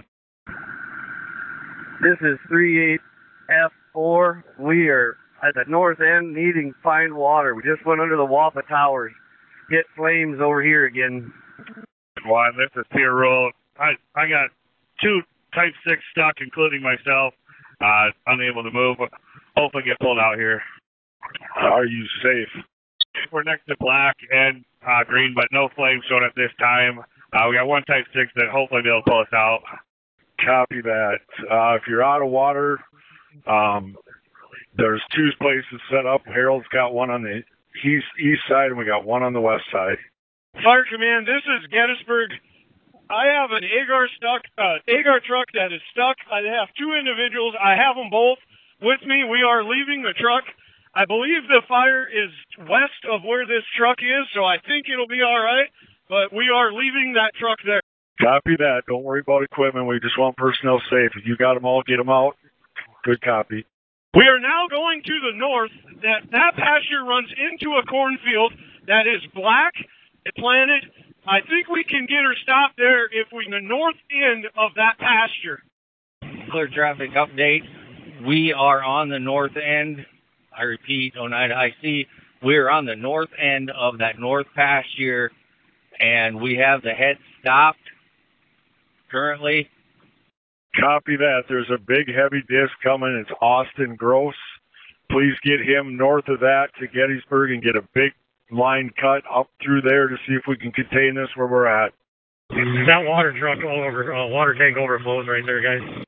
This is three eight F four. We are at the north end needing fine water. We just went under the Wapa Towers. Hit flames over here again. One, this is pure roll. I, I got two type six stuck, including myself, uh, unable to move. Hopefully get pulled out here. Are you safe? We're next to black and uh, green, but no flames shown at this time. Uh, we got one type six that hopefully they'll pull us out. Copy that. Uh, if you're out of water, um, there's two places set up. Harold's got one on the east, east side, and we got one on the west side. Fire command, this is Gettysburg. I have an Agar stuck, uh, Agar truck that is stuck. I have two individuals. I have them both with me. We are leaving the truck. I believe the fire is west of where this truck is, so I think it'll be all right. But we are leaving that truck there. Copy that. Don't worry about equipment. We just want personnel safe. If you got them all, get them out. Good copy. We are now going to the north. That that pasture runs into a cornfield that is black, planted. I think we can get her stopped there if we the north end of that pasture. Clear traffic update. We are on the north end. I repeat, Oneida I C. We're on the north end of that north pasture, and we have the head stopped currently. Copy that. There's a big heavy disc coming. It's Austin Gross. Please get him north of that to Gettysburg and get a big line cut up through there to see if we can contain this where we're at. That water truck all over, uh, water tank overflows right there, guys.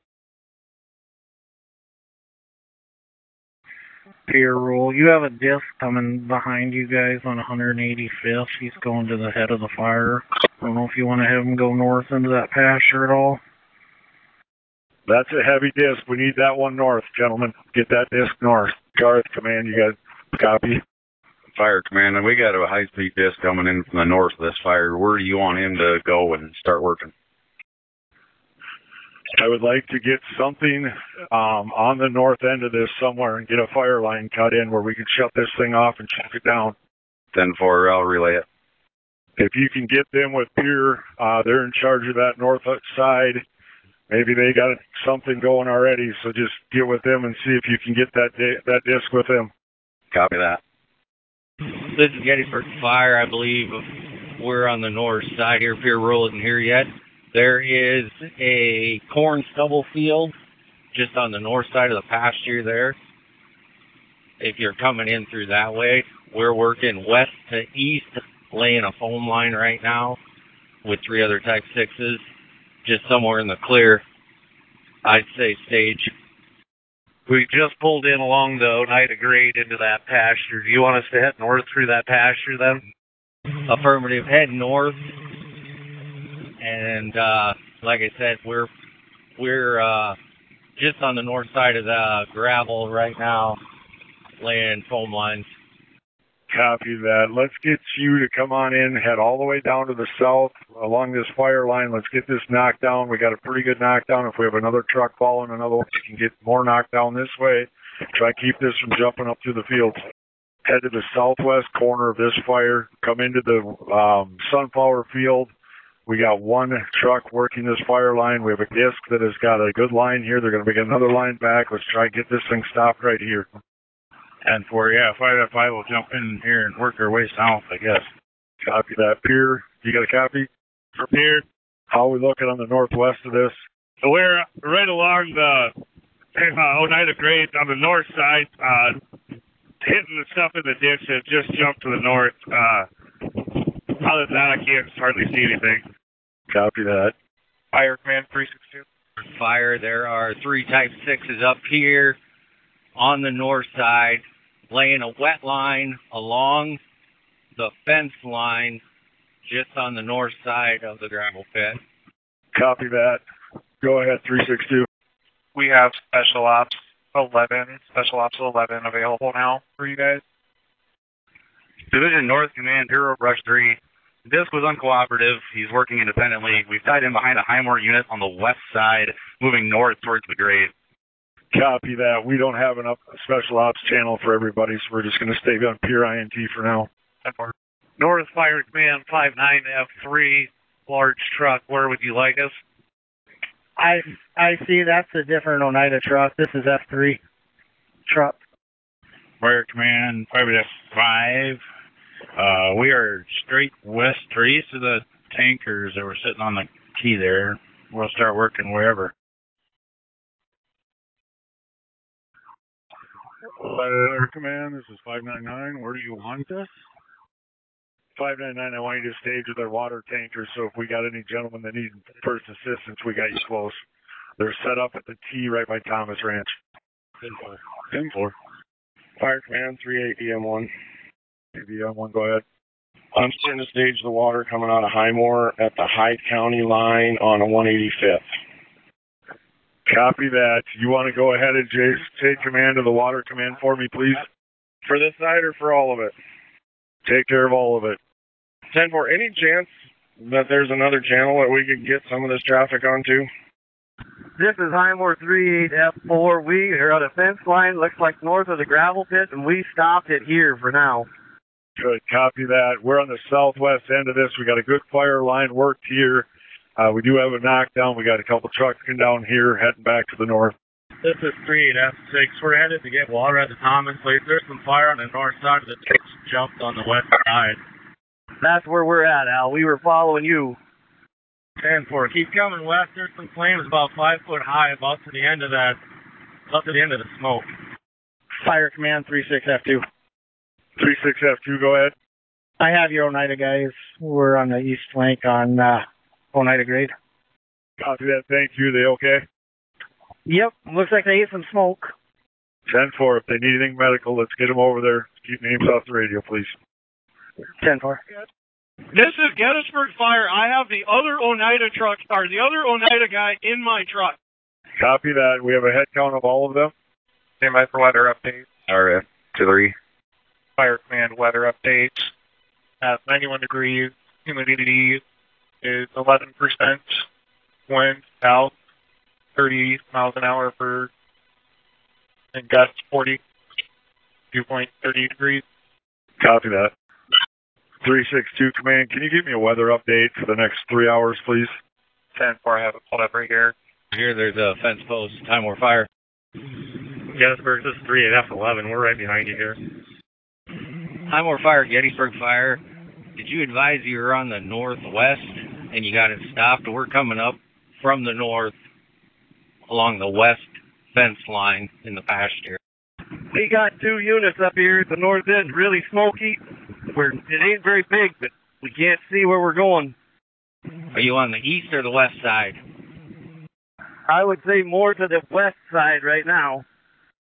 Pier rule. You have a disc coming behind you guys on one eighty-fifth. He's going to the head of the fire. I don't know if you want to have him go north into that pasture at all. That's a heavy disc. We need that one north, gentlemen. Get that disc north. Garth, command, you got copy? Fire command, and we got a high-speed disc coming in from the north of this fire. Where do you want him to go and start working? I would like to get something um, on the north end of this somewhere and get a fire line cut in where we can shut this thing off and shut it down. ten four, I'll relay it. If you can get them with Pier, uh, they're in charge of that north side. Maybe they got something going already, so just get with them and see if you can get that di- that disc with them. Copy that. This is Gettysburg Fire, I believe. We're on the north side here. Pier Rural isn't here yet. There is a corn stubble field just on the north side of the pasture there. If you're coming in through that way, we're working west to east, laying a foam line right now with three other Type sixes, just somewhere in the clear. I'd say stage. We just pulled in along the Oneida Grade into that pasture. Do you want us to head north through that pasture then? Affirmative. Head north. And uh, like I said, we're we're uh, just on the north side of the gravel right now, laying foam lines. Copy that. Let's get you to come on in, head all the way down to the south along this fire line. Let's get this knocked down. We got a pretty good knockdown. If we have another truck following another one, we can get more knocked down this way. Try to keep this from jumping up through the fields. Head to the southwest corner of this fire. Come into the um, sunflower field. We got one truck working this fire line. We have a disc that has got a good line here. They're going to make another line back. Let's try and get this thing stopped right here. And for, yeah, five F five will jump in here and work our way south, I guess. Copy that. Pier, you got a copy? For Pier. How are we looking on the northwest of this? So we're right along the uh, Oneida Grade on the north side, uh, hitting the stuff in the ditch that just jumped to the north. Uh, other than that, I can't hardly see anything. Copy that. Fire Command three six two. Fire, there are three Type sixes up here on the north side, laying a wet line along the fence line just on the north side of the gravel pit. Copy that. Go ahead, three six two. We have Special Ops eleven, Special Ops eleven available now for you guys. Division North Command, Hero Brush three. Disc was uncooperative. He's working independently. We've tied him behind a Highmore unit on the west side, moving north towards the grade. Copy that. We don't have enough special ops channel for everybody, so we're just going to stay on pure I N T for now. North Fire Command five nine F three, large truck. Where would you like us? I I see that's a different Oneida truck. This is F three truck. Fire Command five F five. Uh, we are straight west or east of the tankers that were sitting on the key there. We'll start working wherever. Fire Command, this is five nine nine. Where do you want us? five nine nine, I want you to stage with our water tankers, so if we got any gentlemen that need first assistance, we got you close. They're set up at the T right by Thomas Ranch. ten four. ten four. Fire Command three eight E M one. E M one, go ahead. I'm starting to stage the water coming out of Highmore at the Hyde County line on a one eighty-fifth. Copy that. You want to go ahead and Jace, take command of the water command for me, please? For this side or for all of it? Take care of all of it. ten four, any chance that there's another channel that we could get some of this traffic onto? This is Highmore three eight F four. We are at a fence line, looks like north of the gravel pit, and we stopped it here for now. Good, copy that. We're on the southwest end of this. We got a good fire line worked here. Uh, we do have a knockdown. We got a couple trucks coming down here, heading back to the north. This is three eight F six. We're headed to get water at the Thomas place. There's some fire on the north side of the ditch, jumped on the west side. That's where we're at, Al. We were following you. ten four. Keep coming west. There's some flames about five foot high, about to the end of that, up to the end of the smoke. Fire Command three six F two. three six F two, go ahead. I have your Oneida guys. We're on the east flank on uh, Oneida Grade. Copy that. Thank you. They okay? Yep. Looks like they hit some smoke. ten four. If they need anything medical, let's get them over there. Keep names off the radio, please. ten four. This is Gettysburg Fire. I have the other Oneida truck, or the other Oneida guy in my truck. Copy that. We have a head count of all of them. Stand by for weather updates. R F two three. Fire Command weather updates. At ninety-one degrees, humidity is eleven percent. Wind south, thirty miles an hour per, and gust forty. Dew point thirty degrees. Copy that. three six two Command, can you give me a weather update for the next three hours, please? ten four, I have it pulled up right here. Here, there's a fence post, Highmore Fire. Gettysburg, this is three eight F eleven. We're right behind you here. Highmore Fire, Gettysburg Fire. Did you advise you were on the northwest and you got it stopped? We're coming up from the north along the west fence line in the pasture. We got two units up here at the north end, really smoky. We're, it ain't very big, but we can't see where we're going. Are you on the east or the west side? I would say more to the west side right now.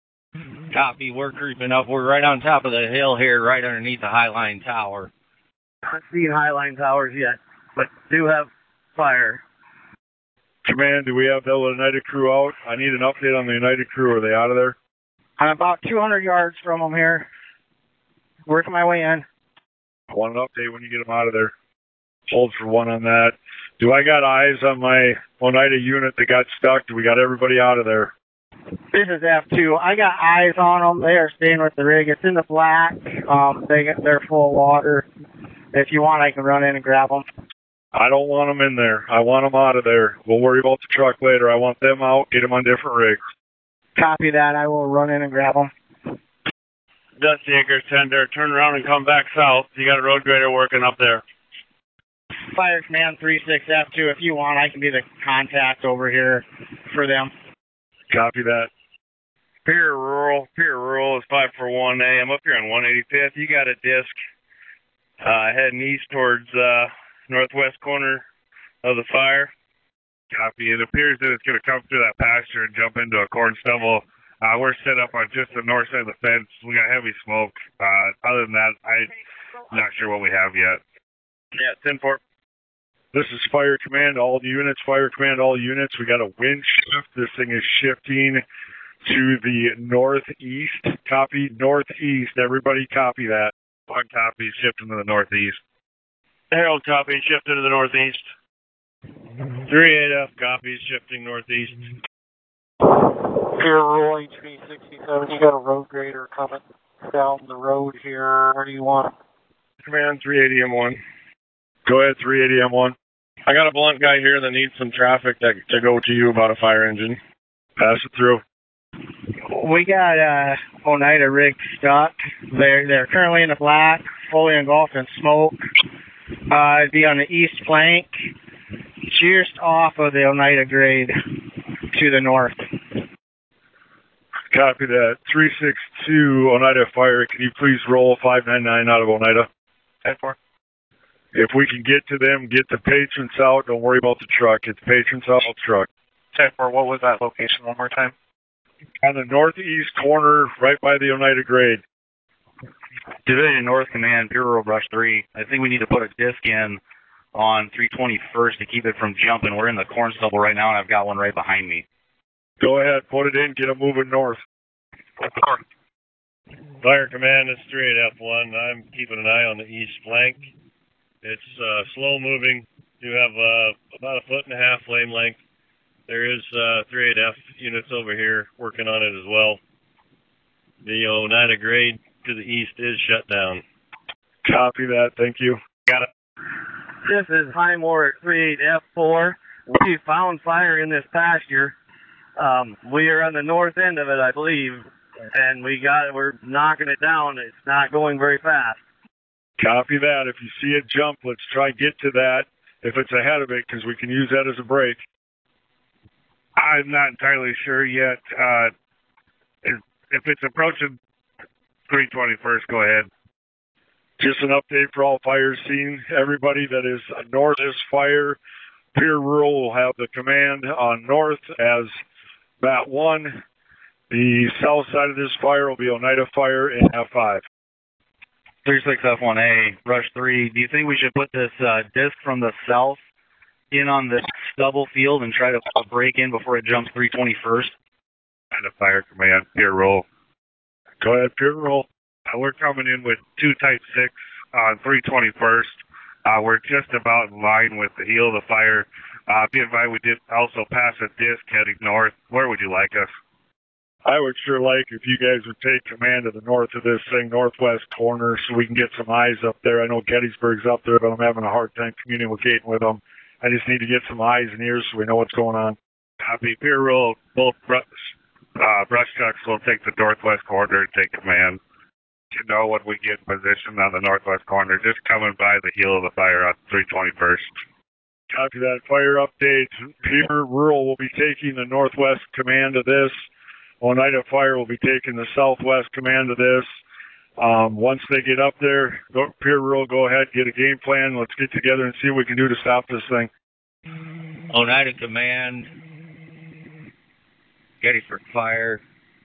Copy, we're creeping up. We're right on top of the hill here, right underneath the Highline Tower. Not seeing Highline Towers yet, but do have fire. Command, do we have the United crew out? I need an update on the United crew. Are they out of there? I'm about two hundred yards from them here. Working my way in. I want an update when you get them out of there. Hold for one on that. Do I got eyes on my Oneida unit that got stuck? Do we got everybody out of there? This is F two. I got eyes on them. They are staying with the rig. It's in the black. Um, they get, they're full of water. If you want, I can run in and grab them. I don't want them in there. I want them out of there. We'll worry about the truck later. I want them out. Get them on different rigs. Copy that. I will run in and grab them. Dusty Acres tender, turn around and come back south. You got a road grader working up there. Fire Command three six F two. If you want, I can be the contact over here for them. Copy that. Pier Rural. Pier Rural is five four one A. I'm up here on one eighty-fifth. You got a disc uh, heading east towards uh, northwest corner of the fire. Copy. It appears that it's going to come through that pasture and jump into a corn stubble. Uh, we're set up on just the north side of the fence. We got heavy smoke. Uh, other than that, I'm not sure what we have yet. Yeah, ten four. This is Fire Command, all units. Fire Command, all units. We got a wind shift. This thing is shifting to the northeast. Copy, northeast. Everybody copy that. One copy, shifting to the northeast. Harold copy, shifting to the northeast. three eight F copy, shifting northeast. Pier Rural H V sixty-seven. You got a road grader coming down the road here. Where do you want? Command three eighty M one. Go ahead, three eighty M one. I got a blunt guy here that needs some traffic that, to go to you about a fire engine. Pass it through. We got uh, Oneida rig stuck. They're they're currently in the black, fully engulfed in smoke. Uh, it'd be on the east flank, just off of the Oneida grade to the north. Copy that. three six two Oneida Fire. Can you please roll five nine nine out of Oneida? ten four. If we can get to them, get the patrons out. Don't worry about the truck. Get the patrons out of the truck. ten four, what was that location one more time? On the northeast corner, right by the Oneida grade. Division North Command, Bureau Brush three. I think we need to put a disc in on three twenty-first to keep it from jumping. We're in the corn stubble right now, and I've got one right behind me. Go ahead, put it in, get them moving north. Fire Command, it's three eight F one. I'm keeping an eye on the east flank. It's uh, slow moving. You have uh, about a foot and a half flame length. There is uh, three eight F units over here working on it as well. The Oneida grade to the east is shut down. Copy that. Thank you. Got it. This is Highmore at three eight F four. We found fire in this pasture. Um, we are on the north end of it, I believe, and we got we're knocking it down. It's not going very fast. Copy that. If you see it jump, let's try and get to that if it's ahead of it, because we can use that as a break. I'm not entirely sure yet. Uh, if, if it's approaching three twenty-first, go ahead. Just an update for all fires seen. Everybody that is north of this fire, Pier Rural will have the command on north as Bat one. The south side of this fire will be Oneida Fire in F five. three six F one A, Rush three. Do you think we should put this uh, disc from the south in on this stubble field and try to break in before it jumps three twenty-first? Oneida Fire Command, Pier Rural. Go ahead, Pier Rural. Uh, we're coming in with two Type six on three twenty-first. Uh, we're just about in line with the heel of the fire. Uh, be advised, we did also pass a disc heading north. Where would you like us? I would sure like if you guys would take command of the north of this thing, northwest corner, so we can get some eyes up there. I know Gettysburg's up there, but I'm having a hard time communicating with them. I just need to get some eyes and ears so we know what's going on. Copy. Pier Rural, both brush, uh, brush trucks will take the northwest corner and take command. You know when we get in position on the northwest corner, just coming by the heel of the fire on three twenty-first. Copy that. Fire update. Pier Rural will be taking the northwest command of this. Oneida Fire will be taking the southwest command of this. Um, once they get up there, go, Pier Rural, go ahead, get a game plan. Let's get together and see what we can do to stop this thing. Oneida Command, Gettysburg Fire,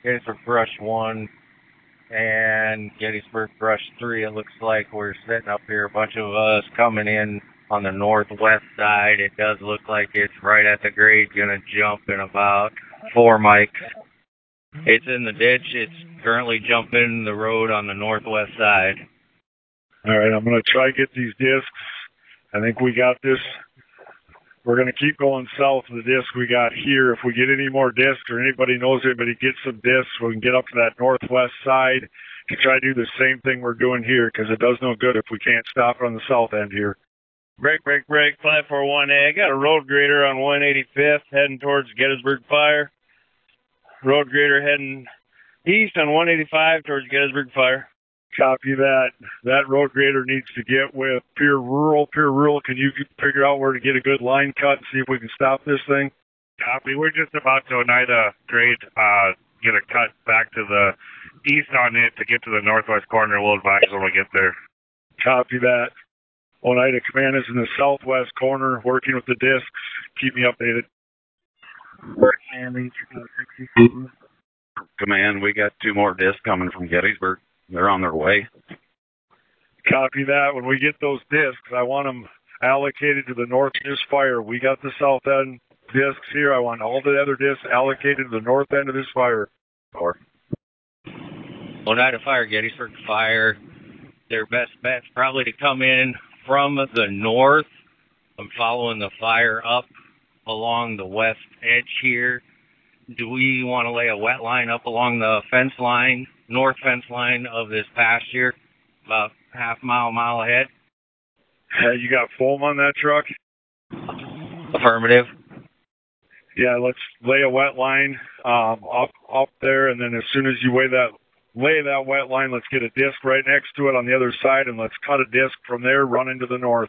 Gettysburg Brush one and Gettysburg Brush three. It looks like we're sitting up here, a bunch of us coming in on the northwest side. It does look like it's right at the grade, gonna jump in about four mics. It's in the ditch. It's currently jumping the road on the northwest side. All right, I'm going to try to get these discs. I think we got this. We're going to keep going south of the disc we got here. If we get any more discs or anybody knows anybody gets some discs, we can get up to that northwest side to try to do the same thing we're doing here, because it does no good if we can't stop it on the south end here. Break, break, break, five four one A. I got a road grader on one eighty-fifth heading towards Gettysburg Fire. Road grader heading east on one eighty-five towards Gettysburg Fire. Copy that. That road grader needs to get with Pier Rural. Pier Rural, can you figure out where to get a good line cut and see if we can stop this thing? Copy. We're just about to Oneida grade, uh, get a cut back to the east on it to get to the northwest corner. We'll advise when we get there. Copy that. Oneida Command is in the southwest corner working with the discs. Keep me updated. Command, we got two more discs coming from Gettysburg. They're on their way. Copy that. When we get those discs, I want them allocated to the north of this fire. We got the south end discs here. I want all the other discs allocated to the north end of this fire. Or Oneida Fire, Gettysburg Fire. Their best bet's probably to come in from the north. I'm following the fire up along the west edge here. Do we want to lay a wet line up along the fence line, north fence line of this pasture, about half mile, mile ahead? Uh, you got foam on that truck? Affirmative. Yeah, let's lay a wet line um, up up there, and then as soon as you lay that lay that wet line, let's get a disc right next to it on the other side, and let's cut a disc from there, run into the north.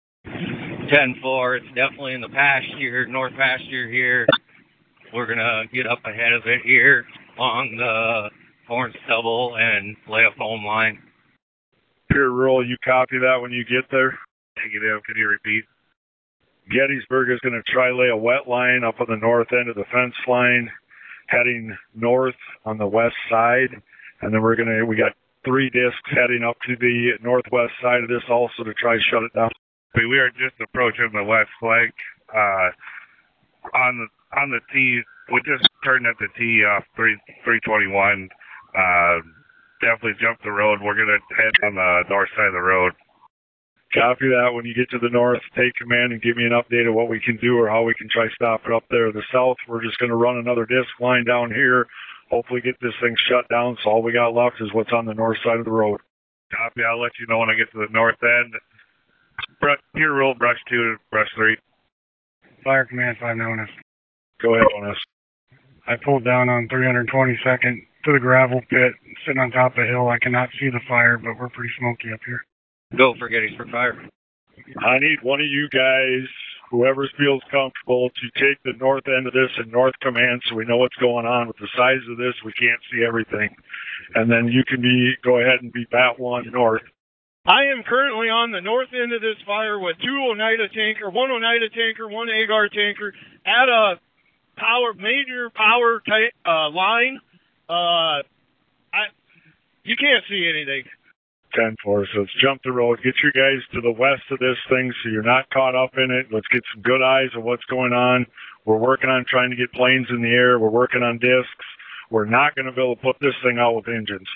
ten four, it's definitely in the pasture, north pasture here. We're going to get up ahead of it here along the corn stubble and lay a foam line. Pier Rural, you copy that when you get there? Negative. Can you repeat? Gettysburg is going to try lay a wet line up on the north end of the fence line, heading north on the west side. And then we're going to, we got three discs heading up to the northwest side of this also to try to shut it down. We are just approaching the west flank. Uh, on the on the T, we just turned at the T off three three twenty one. Uh, definitely jumped the road. We're gonna head on the north side of the road. Copy that. When you get to the north, take command and give me an update of what we can do or how we can try to stop it up there. The south, we're just gonna run another disc line down here. Hopefully get this thing shut down. So all we got left is what's on the north side of the road. Copy. I'll let you know when I get to the north end. Brush, Pier Rural, brush two, brush three. Fire Command five Onus. Go ahead, Onus. I pulled down on three twenty-second to the gravel pit, sitting on top of the hill. I cannot see the fire, but we're pretty smoky up here. Go for Gettysburg Fire. I need one of you guys, whoever feels comfortable, to take the north end of this in North Command so we know what's going on. With the size of this, we can't see everything. And then you can be go ahead and be Bat one North. I am currently on the north end of this fire with two Oneida tanker, one Oneida tanker, one Agar tanker at a power major power ta- uh, line. Uh, I you can't see anything. ten four, so let's jump the road. Get your guys to the west of this thing so you're not caught up in it. Let's get some good eyes of what's going on. We're working on trying to get planes in the air. We're working on discs. We're not going to be able to put this thing out with engines.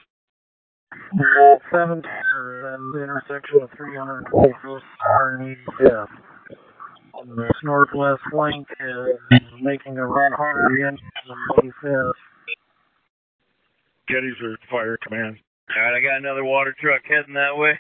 seven, and the intersection of three twenty-fifth and eighty-fifth. This northwest flank is making a run hard against the eighty-fifth. Gettysburg Fire Command. All right, I got another water truck heading that way.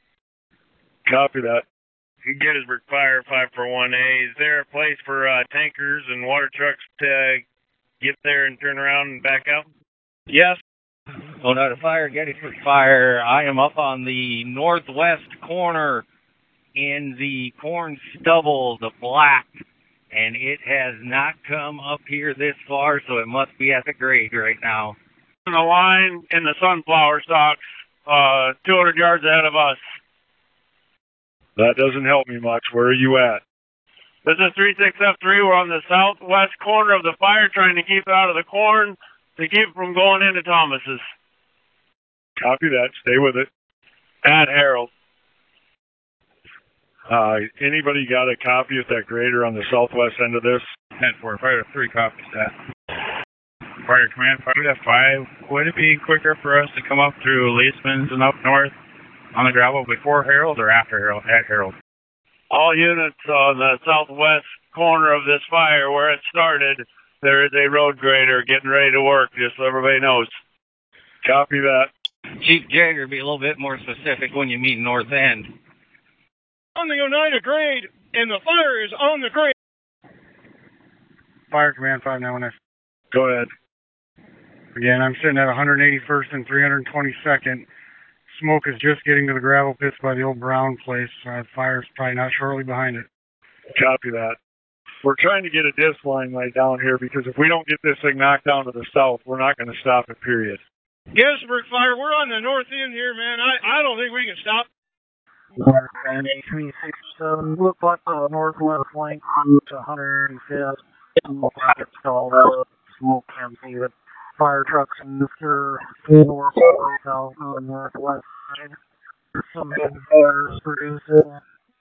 Copy that. Gettysburg Fire five four one A. Is there a place for uh, tankers and water trucks to get there and turn around and back out? Yes. Oneida Fire, Gettysburg Fire. I am up on the northwest corner in the corn stubble, the black, and it has not come up here this far, so it must be at the grade right now. On the line in the sunflower stalks, uh, two hundred yards ahead of us. That doesn't help me much. Where are you at? This is three six F three. We're on the southwest corner of the fire trying to keep it out of the corn. to keep from going into Thomas's. Copy that. Stay with it. At Harold. Uh, anybody got a copy of that grader on the southwest end of this? ten four, fire three copies that. Fire command, fire F five. Would it be quicker for us to come up through Leesman's and up north on the gravel before Harold or after Harold? At Harold. All units on the southwest corner of this fire where it started, there is a road grader getting ready to work, just so everybody knows. Copy that. Chief Jagger, be a little bit more specific when you mean north end. On the Oneida grade, and the fire is on the grade. Fire command five nine one. Go ahead. Again, I'm sitting at one hundred eighty-first and three hundred twenty-second. Smoke is just getting to the gravel pits by the old Brown place. Uh, fire's probably not shortly behind it. Copy that. We're trying to get a disc line right down here because if we don't get this thing knocked down to the south, we're not going to stop it, period. Gettysburg fire, we're on the north end here, man. I, I don't think we can stop. And three sixty-seven, look like the northwest flank to one hundred fifth. Smoke rockets all over. Smoke empty with fire trucks and Mister north, south, and northwest side. Some big fires producing.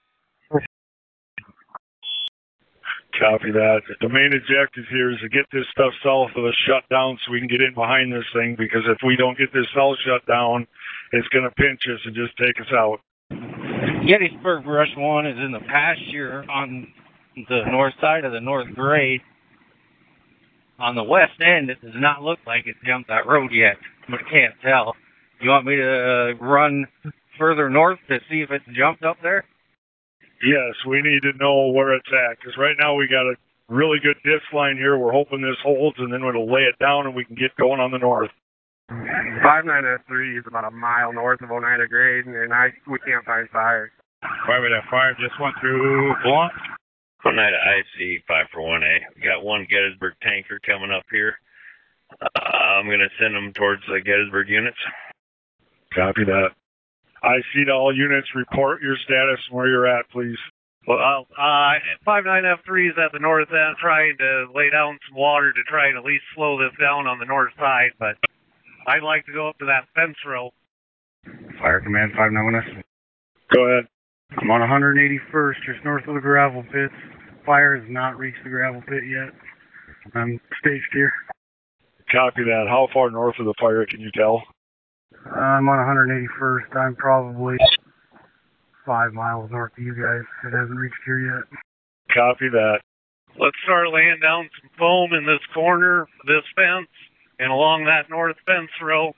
Copy that. The main objective here is to get this stuff south of the shutdown so we can get in behind this thing, because if we don't get this south shut down, it's going to pinch us and just take us out. Gettysburg Brush one is in the pasture on the north side of the north grade. On the west end, it does not look like it's jumped that road yet, but I can't tell. You want me to uh, run further north to see if it's jumped up there? Yes, we need to know where it's at, because right now we got a really good disc line here. We're hoping this holds, and then we'll lay it down and we can get going on the north. five nine F three is about a mile north of Oneida Grade, and I we can't find fire. Five F five just went through Blunt. Oneida I C five for one A. We got one Gettysburg tanker coming up here. Uh, I'm going to send them towards the Gettysburg units. Copy that. I C to all units, report your status and where you're at, please. Well, uh, five nine F three is at the north end trying to lay down some water to try and at least slow this down on the north side, but I'd like to go up to that fence row. Fire command five nine one. Go ahead. I'm on one hundred eighty-first, just north of the gravel pits. Fire has not reached the gravel pit yet. I'm staged here. Copy that. How far north of the fire can you tell? I'm on one hundred eighty-first. I'm probably five miles north of you guys. It hasn't reached here yet. Copy that. Let's start laying down some foam in this corner, this fence, and along that north fence row.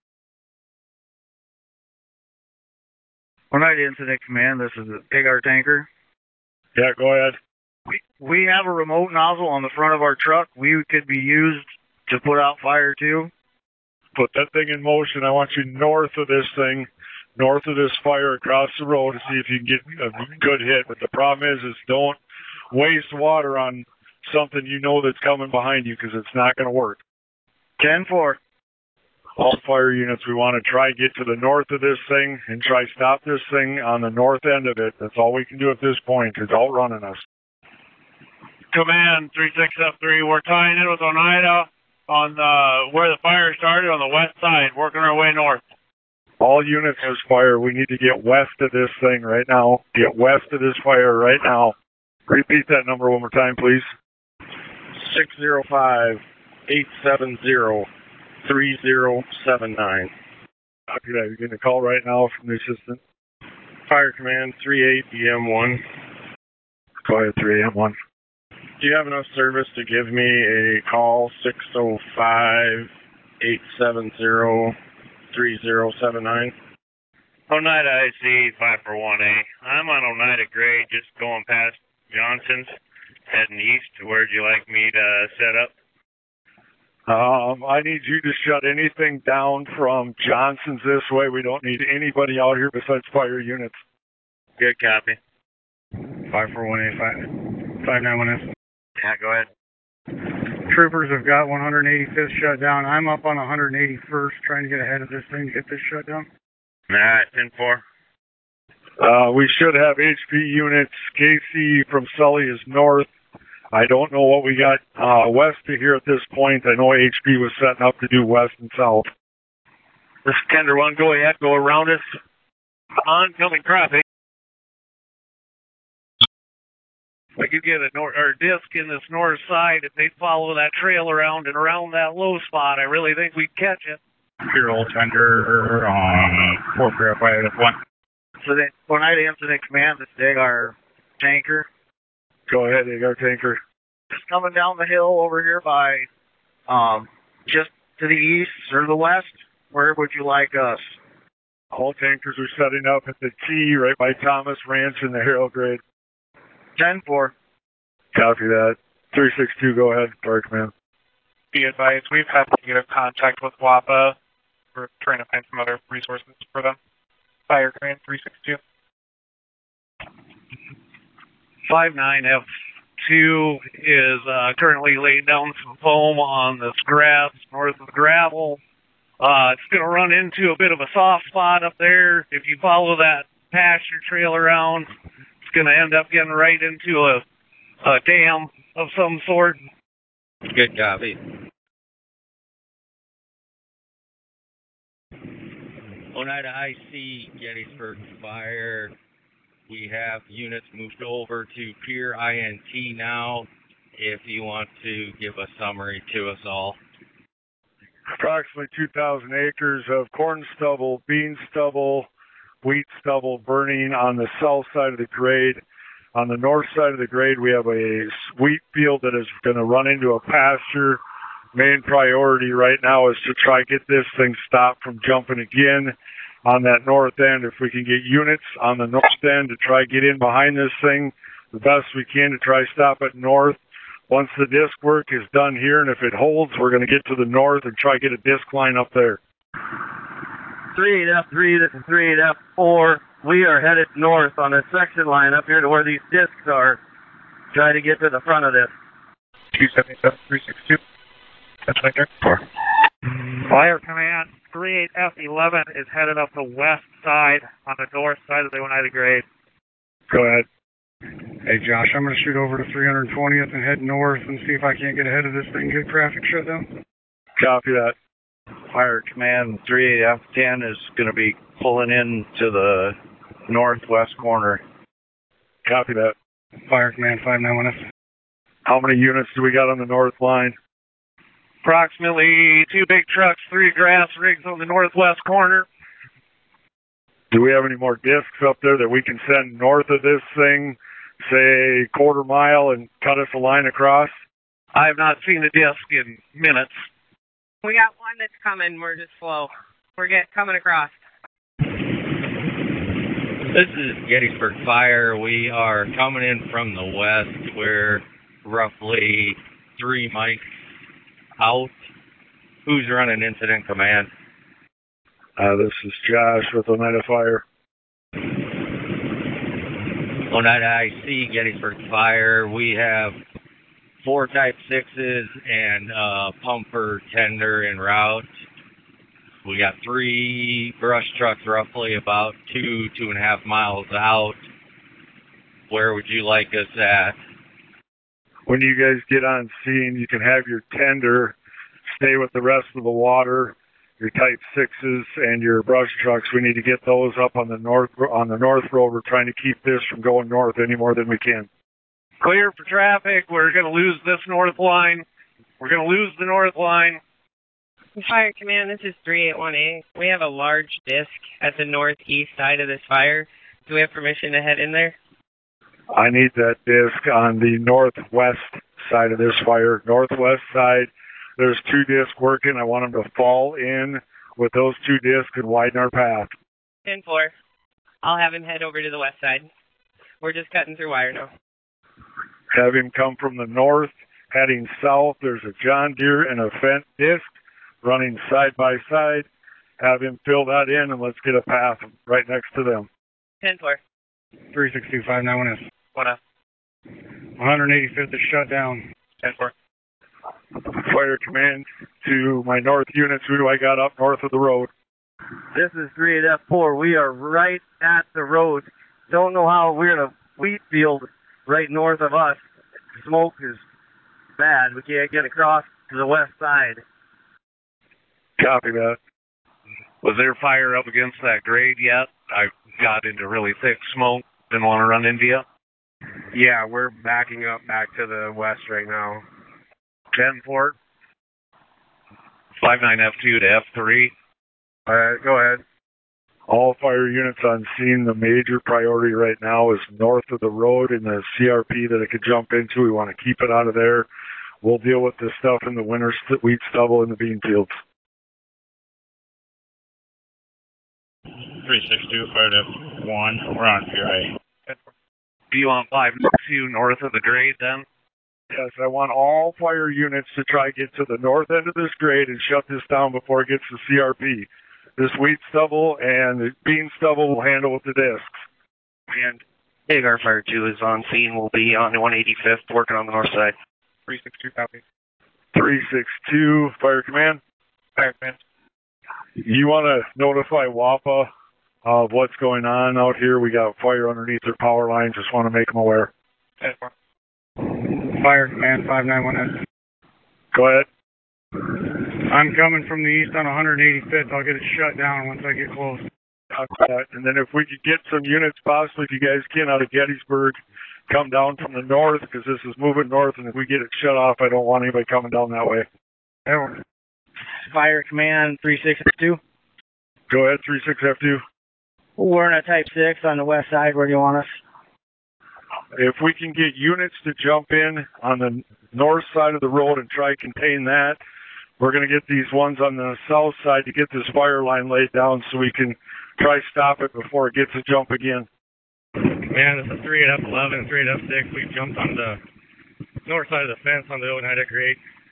Oneida Incident Command, this is the P G A R tanker. Yeah, go ahead. We, we have a remote nozzle on the front of our truck. We could be used to put out fire too. Put that thing in motion. I want you north of this thing, north of this fire across the road to see if you can get a good hit. But the problem is, is don't waste water on something you know that's coming behind you, because it's not going to work. ten four. All fire units, we want to try get to the north of this thing and try stop this thing on the north end of it. That's all we can do at this point. It's outrunning us. Command three six F three, we're tying in with Oneida on the, where the fire started on the west side, working our way north. All units, this fire, we need to get west of this thing right now. Get west of this fire right now. Repeat that number one more time, please. six zero five, eight seven zero, three zero seven nine. Copy that. You're getting a call right now from the assistant. Fire command three eight E M one. Go ahead, three M one. Do you have enough service to give me a call, six oh five, eight seven zero, three zero seven nine? Oneida I C five for one A. I'm on Oneida Grade, just going past Johnson's, heading east. Where'd you like me to set up? Um, I need you to shut anything down from Johnson's this way. We don't need anybody out here besides fire units. Good copy. five four one eight five, five nine one S. Yeah, go ahead. Troopers have got one hundred eighty-fifth shut down. I'm up on one hundred eighty-first trying to get ahead of this thing to get this shut down. All right, ten four. Uh, we should have H P units. Casey from Sully is north. I don't know what we got uh, west of here at this point. I know H P was setting up to do west and south. This is Tender one, go ahead, go around us. Oncoming traffic. We could get a nor- or disc in this north side if they follow that trail around and around that low spot. I really think we'd catch it. Pure old Tender on four five one. So then, Oneida Incident Command, this day our tanker. Go ahead, they got tanker. Just coming down the hill over here by, um, just to the east or the west. Where would you like us? All tankers are setting up at the T right by Thomas Ranch in the Harold Grade. ten four. Copy that. three six two, go ahead, Fire Command. Be advised, we've had negative contact with W A P A. We're trying to find some other resources for them. Fire Command three six two. five nine F two is uh, currently laying down some foam on this grass north of the gravel. Uh, it's going to run into a bit of a soft spot up there. If you follow that pasture trail around, it's going to end up getting right into a, a dam of some sort. Good copy. Oneida I C, Gettysburg Fire. We have units moved over to Pier I N T now. If you want to give a summary to us all. Approximately two thousand acres of corn stubble, bean stubble, wheat stubble burning on the south side of the grade. On the north side of the grade, we have a wheat field that is going to run into a pasture. Main priority right now is to try get this thing stopped from jumping again on that north end. If we can get units on the north end to try get in behind this thing the best we can to try stop it north. Once the disc work is done here, and if it holds, we're going to get to the north and try to get a disc line up there. three eight F three, this is three eight F four. We are headed north on a section line up here to where these discs are. Try to get to the front of this. two seven seven three six two. That's right there. Four. Fire Command three eight F eleven is headed up the west side on the north side of the Oneida Grade. Go ahead. Hey, Josh, I'm going to shoot over to three hundred twentieth and head north and see if I can't get ahead of this thing and get traffic shut down. Copy that. Fire Command three eight F ten is going to be pulling in to the northwest corner. Copy that. Fire Command five nine one F. How many units do we got on the north line? Approximately two big trucks, three grass rigs on the northwest corner. Do we have any more discs up there that we can send north of this thing, say quarter mile, and cut us a line across? I have not seen a disc in minutes. We got one that's coming. We're just slow. We're get coming across. This is Gettysburg Fire. We are coming in from the west. We're roughly three mics out. Who's running Incident Command? Uh, this is Josh with Oneida Fire. Oneida I C, Gettysburg Fire. We have four Type sixes and uh, pumper tender en route. We got three brush trucks roughly about two, two and a half miles out. Where would you like us at? When you guys get on scene, you can have your tender stay with the rest of the water. Your Type sixes and your brush trucks, we need to get those up on the north on the north road. We're trying to keep this from going north any more than we can. Clear for traffic. We're going to lose this north line. We're going to lose the north line. Fire Command, this is three eight one A. We have a large disc at the northeast side of this fire. Do we have permission to head in there? I need that disc on the northwest side of this fire. Northwest side. There's two discs working. I want them to fall in with those two discs and widen our path. ten four. I'll have him head over to the west side. We're just cutting through wire now. Have him come from the north, heading south. There's a John Deere and a Fendt disc running side by side. Have him fill that in, and let's get a path right next to them. ten four. three six two five nine one F. One F. one eighty-fifth is shut down. ten four. Fire Command to my north units. Who do I got up north of the road? This is three eight F four. We are right at the road. Don't know how we're in a wheat field right north of us. smoke is bad. We can't get across to the west side. Copy that. Was there fire up against that grade yet? I got into really thick smoke. Didn't want to run into you. Yeah, we're backing up back to the west right now. ten four. five nine F two to F three. All right, go ahead. All fire units on scene. The major priority right now is north of the road in the C R P that it could jump into. We want to keep it out of there. We'll deal with this stuff in the winter st- wheat stubble in the bean fields. three six two, fired F one. We're on P R A. Do you want five two north of the grade then? Yes, I want all fire units to try to get to the north end of this grade and shut this down before it gets to C R P. This wheat stubble and the bean stubble will handle with the discs. And Hagar Fire two is on scene. We'll be on one eighty-fifth working on the north side. three six two, copy. three six two, Fire Command. Fire Command. You want to notify W A P A of what's going on out here? We got fire underneath their power line. Just want to make them aware. ten four. Fire Command five nine one S. Go ahead. I'm coming from the east on one eighty-fifth. I'll get it shut down once I get close. Uh, and then if we could get some units, possibly if you guys can, out of Gettysburg, come down from the north, because this is moving north, and if we get it shut off, I don't want anybody coming down that way. Fire Command three six F two. Go ahead, three six F two. We're in a Type six on the west side. Where do you want us? If we can get units to jump in on the north side of the road and try to contain that, we're going to get these ones on the south side to get this fire line laid down so we can try to stop it before it gets a jump again. Man, this is three eight F eleven, three eight F six. We've jumped on the north side of the fence on the Oneida grade.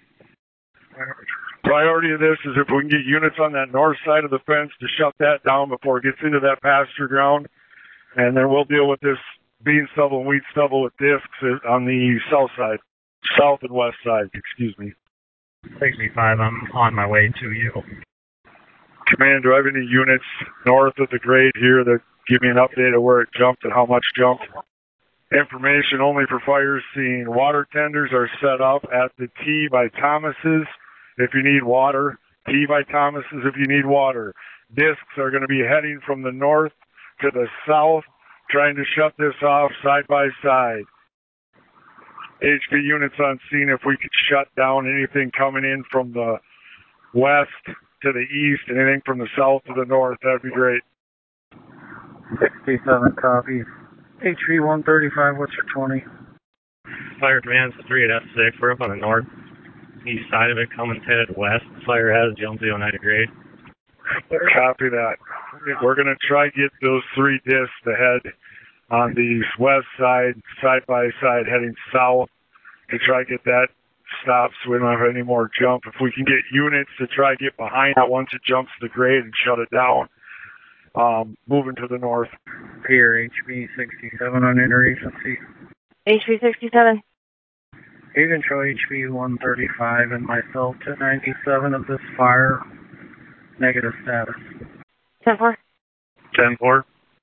Priority of this is if we can get units on that north side of the fence to shut that down before it gets into that pasture ground, and then we'll deal with this bean stubble and wheat stubble with discs on the south side, south and west side, excuse me. sixty-five, I'm on my way to you. Command, do I have any units north of the grade here that give me an update of where it jumped and how much jumped? Information only for fire scene. Water tenders are set up at the T by Thomas's if you need water. T by Thomas's if you need water. Discs are going to be heading from the north to the south, trying to shut this off side by side. H P units on scene if we could shut down anything coming in from the west to the east and anything from the south to the north, that'd be great. sixty-seven copy. H P one thirty-five, what's your twenty? Fire Command three eight F six. We're up on the north east side of it, coming headed west. Fire has jumped to Oneida grade. Copy that. We're going to try to get those three discs to head on the west side, side by side, heading south to try to get that stopped so we don't have any more jump. If we can get units to try to get behind it once it jumps the grade and shut it down, um, moving to the north. Here, H P sixty-seven on interagency. H P sixty-seven. You control H P one thirty-five and myself to ninety-seven of this fire. Negative status. ten four. ten four.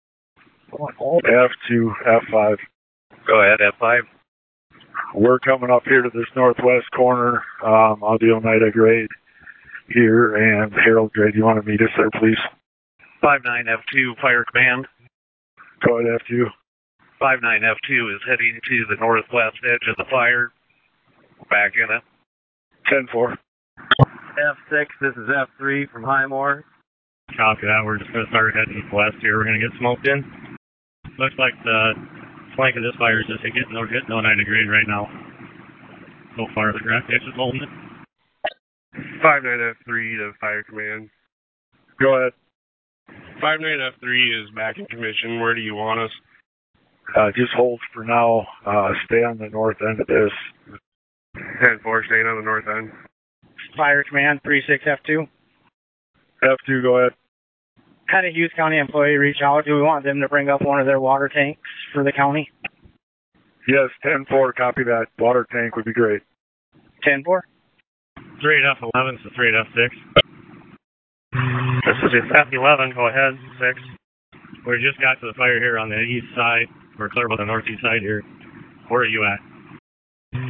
F two, F five. Go ahead, F five. We're coming up here to this northwest corner um, of the Oneida grade here, and Harold grade. You want to meet us there, please? five nine F two, Fire Command. Go ahead, F two. five nine F two is heading to the northwest edge of the fire. Back in it. ten four. F six, this is F three from Highmore. Copy that. We're just going to start heading west here. We're going to get smoked in. Looks like the flank of this fire is just hitting no hitting Oneida grade right now. So far, the grass edge is holding it. five nine F three to Fire Command. Go ahead. five nine F three is back in commission. Where do you want us? Uh, just hold for now. Uh, stay on the north end of this. ten four, staying on the north end. Fire Command three six F two. F two, go ahead. Had a Hughes County employee reach out. Do we want them to bring up one of their water tanks for the county? Yes, ten four, copy that. Water tank would be great. ten four. three eight F eleven to three eight F six. This is F eleven, go ahead, six. We just got to the fire here on the east side. We're clear about the northeast side here. Where are you at?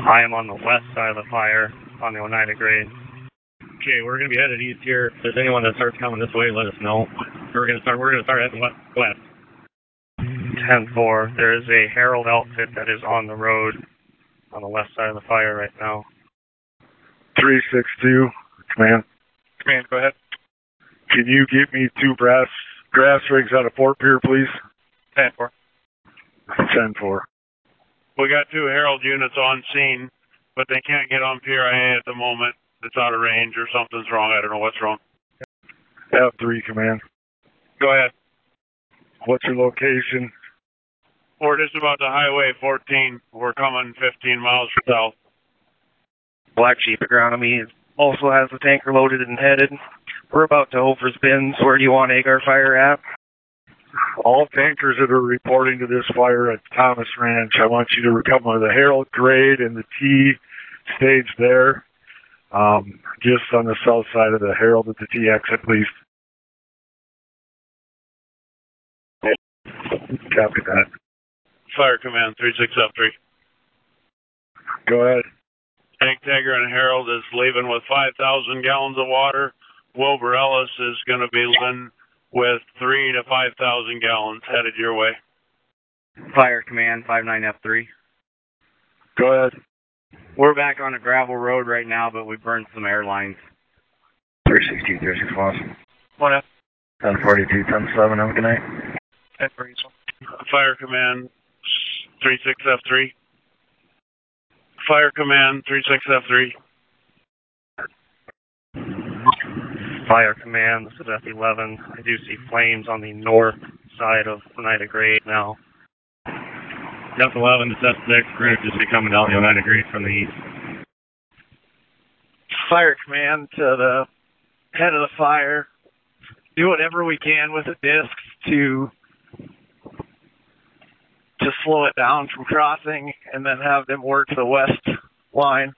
I am on the west side of the fire on the Oneida Grade. Okay, we're going to be headed east here. If there's anyone that starts coming this way, let us know. We're going to start. We're going to start heading west. west. ten four. There is a Herald outfit that is on the road on the west side of the fire right now. three six two, command. Command, go ahead. Can you get me two brass grass rigs out of Fort Pier, please? ten four. ten four. We got two Herald units on scene, but they can't get on Pier I A at the moment. It's out of range or something's wrong. I don't know what's wrong. F three, command. Go ahead. What's your location? We're just about the Highway fourteen. We're coming fifteen miles south. Black Sheep Agronomy also has the tanker loaded and headed. We're about to Hofer's Bins. Where do you want Agar Fire at? All tankers that are reporting to this fire at Thomas Ranch, I want you to come with the Herald Grade and the T stage there. Um, just on the south side of the Herald at the T exit, please. Copy that. Fire Command, three six F three. Go ahead. Tank Tanker and Herald is leaving with five thousand gallons of water. Wilbur Ellis is going to be leaving with three to five thousand gallons headed your way. Fire Command, five nine F three. Go ahead. We're back on a gravel road right now, but we burned some air lines. three sixty, three six one. One F. ten forty-two, ten seven, have a good night. ten forty. Fire Command, three six F three. Fire Command, three six F three. Fire Command, this is F eleven. I do see flames on the north side of Oneida Grade now. F eleven to F six, we're going to just be coming down the Oneida Grade from the east. Fire Command to the head of the fire. Do whatever we can with the discs to to slow it down from crossing, and then have them work the west line.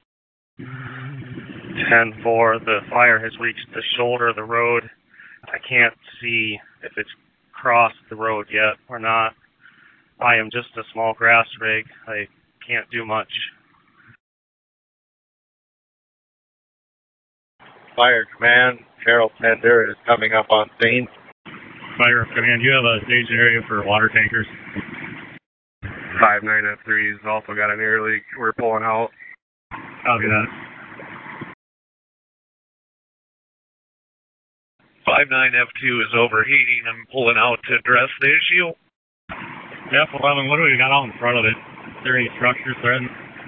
ten four, the fire has reached the shoulder of the road. I can't see if it's crossed the road yet or not. I am just a small grass rig. I can't do much. Fire Command, Harold Pender is coming up on scene. Fire Command, you have a staging area for water tankers. five nine F three's also got an air leak. We're pulling out. Copy that. five nine F two is overheating. I'm pulling out to address the issue. F eleven, what do we got out in front of it? Is there any structures threatened?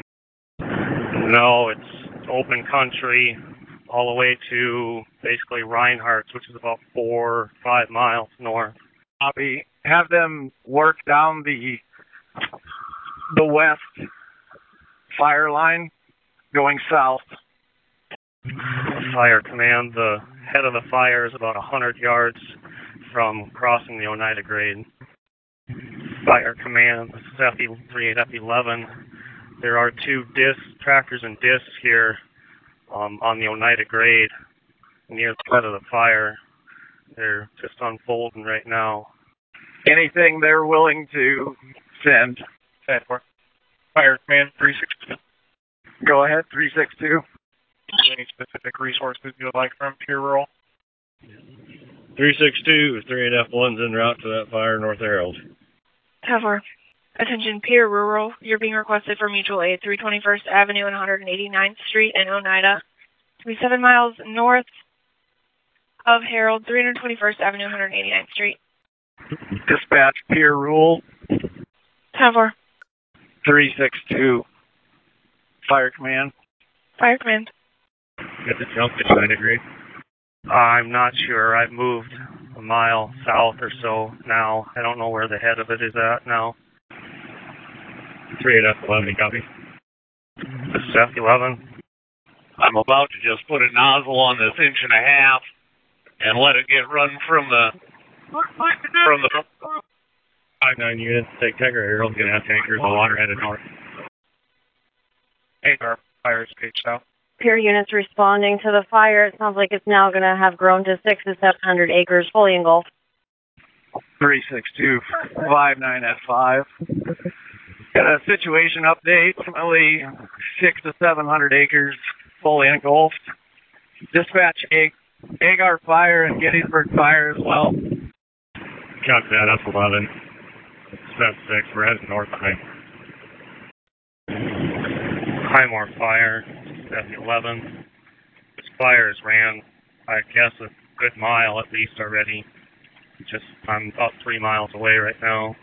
No, it's open country all the way to basically Reinhardt's, which is about four, five miles north. Copy. Have them work down the the west fire line going south. Fire Command, the head of the fire is about one hundred yards from crossing the Oneida Grade. Fire Command, this is F three eight F eleven. There are two discs, tractors and discs here um, on the Oneida Grade near the head of the fire. They're just unfolding right now. Anything they're willing to send. ten four. Fire Command, three six two. Go ahead, three six two. Any specific resources you would like from Pier Rural? three six two, three eight F one's en route to that fire north Herald. ten four. Attention Pier Rural. You're being requested for mutual aid, three twenty-first Avenue and one hundred eighty-ninth Street in Oneida. To be seven miles north of Herald, three twenty-first Avenue, one hundred eighty-ninth Street. Dispatch Pier Rural. ten four. three six two. Fire Command. Fire Command. Got the jump to Oneida Grade? I'm not sure. I've moved a mile south or so now. I don't know where the head of it is at now. three eight F eleven, copy. This is F eleven. I'm about to just put a nozzle on this inch and a half and let it get run from the from the five nine units, take Tiger Herald's going to have tankers on water headed north. Agar fire is page south. Pier units responding to the fire. It sounds like it's now going to have grown to six to seven hundred acres, fully engulfed. three six two, five nine F five. Got a situation update. Only six to seven hundred acres fully engulfed. Dispatch Ag- Agar Fire and Gettysburg Fire as well. Copy that. That's eleven. Step six. We're heading north, I think. Highmore Fire. Step eleven. This fire has ran, I guess, a good mile at least already. Just, I'm about three miles away right now.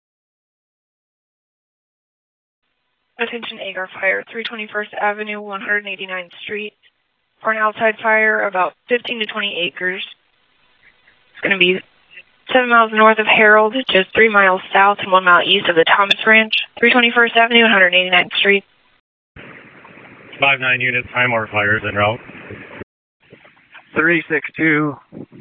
Attention Agar Fire, three twenty-first Avenue, one hundred eighty-ninth Street. For an outside fire, about fifteen to twenty acres. It's going to be seven miles north of Harold, just three miles south and one mile east of the Thomas Ranch. three twenty-first Avenue, one hundred eighty-ninth Street. five nine units, Highmore Fires en route. three six two,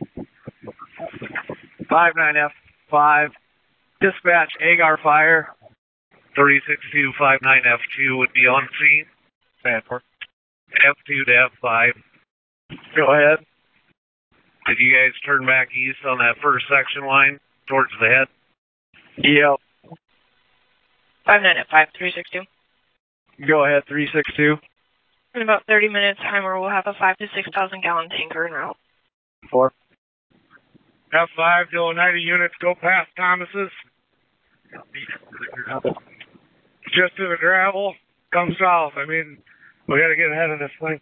five nine F five. Dispatch Agar Fire. three six two five nine F two would be on scene. Sanford. F two to F five. Go ahead. Did you guys turn back east on that first section line towards the head? Yep. five nine F five, three six two. Go ahead, three six two. In about thirty minutes, Highmore will have a five to six thousand gallon tanker en route. Four. F five to Oneida units, go past Thomas's. Just to the gravel, come south. I mean, we got to get ahead of this thing.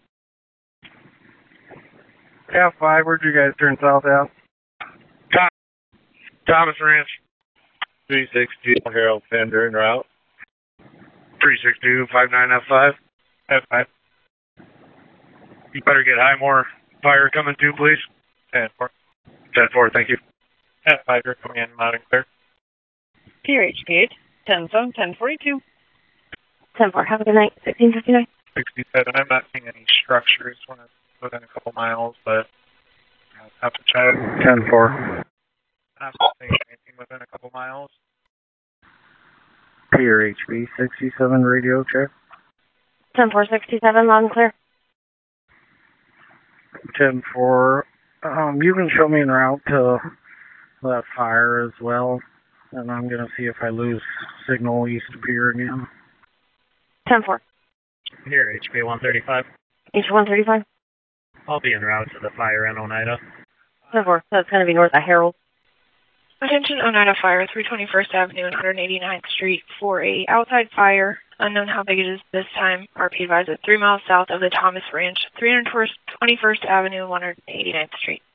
F five, where'd you guys turn south at? Tom, Thomas Ranch. three six two, Harold Fender en route. three six two five nine F five. F five. You better get Highmore Fire coming too, please. ten four. ten four, thank you. F five, you're coming in loud and clear. P R H gauge, ten seven, ten forty-two. ten four, have a good night, sixteen fifty-nine. sixty-seven, I'm not seeing any structures when it's within a couple miles, but I'll have to check. ten four. I'm not seeing anything within a couple miles. P R H B sixty-seven radio check. ten four sixty-seven, loud and clear. ten four. Um, you can show me en route to that fire as well, and I'm going to see if I lose signal east of here again. ten four. Here, H P one thirty-five. H one thirty-five. I'll be en route to the fire in Oneida. ten four, that's going to be north of Harold. Attention Oneida Fire, three twenty-first Avenue and one hundred eighty-ninth Street for a outside fire. Unknown how big it is this time. R P advised at three miles south of the Thomas Ranch, three twenty-first Avenue, one hundred eighty-ninth Street.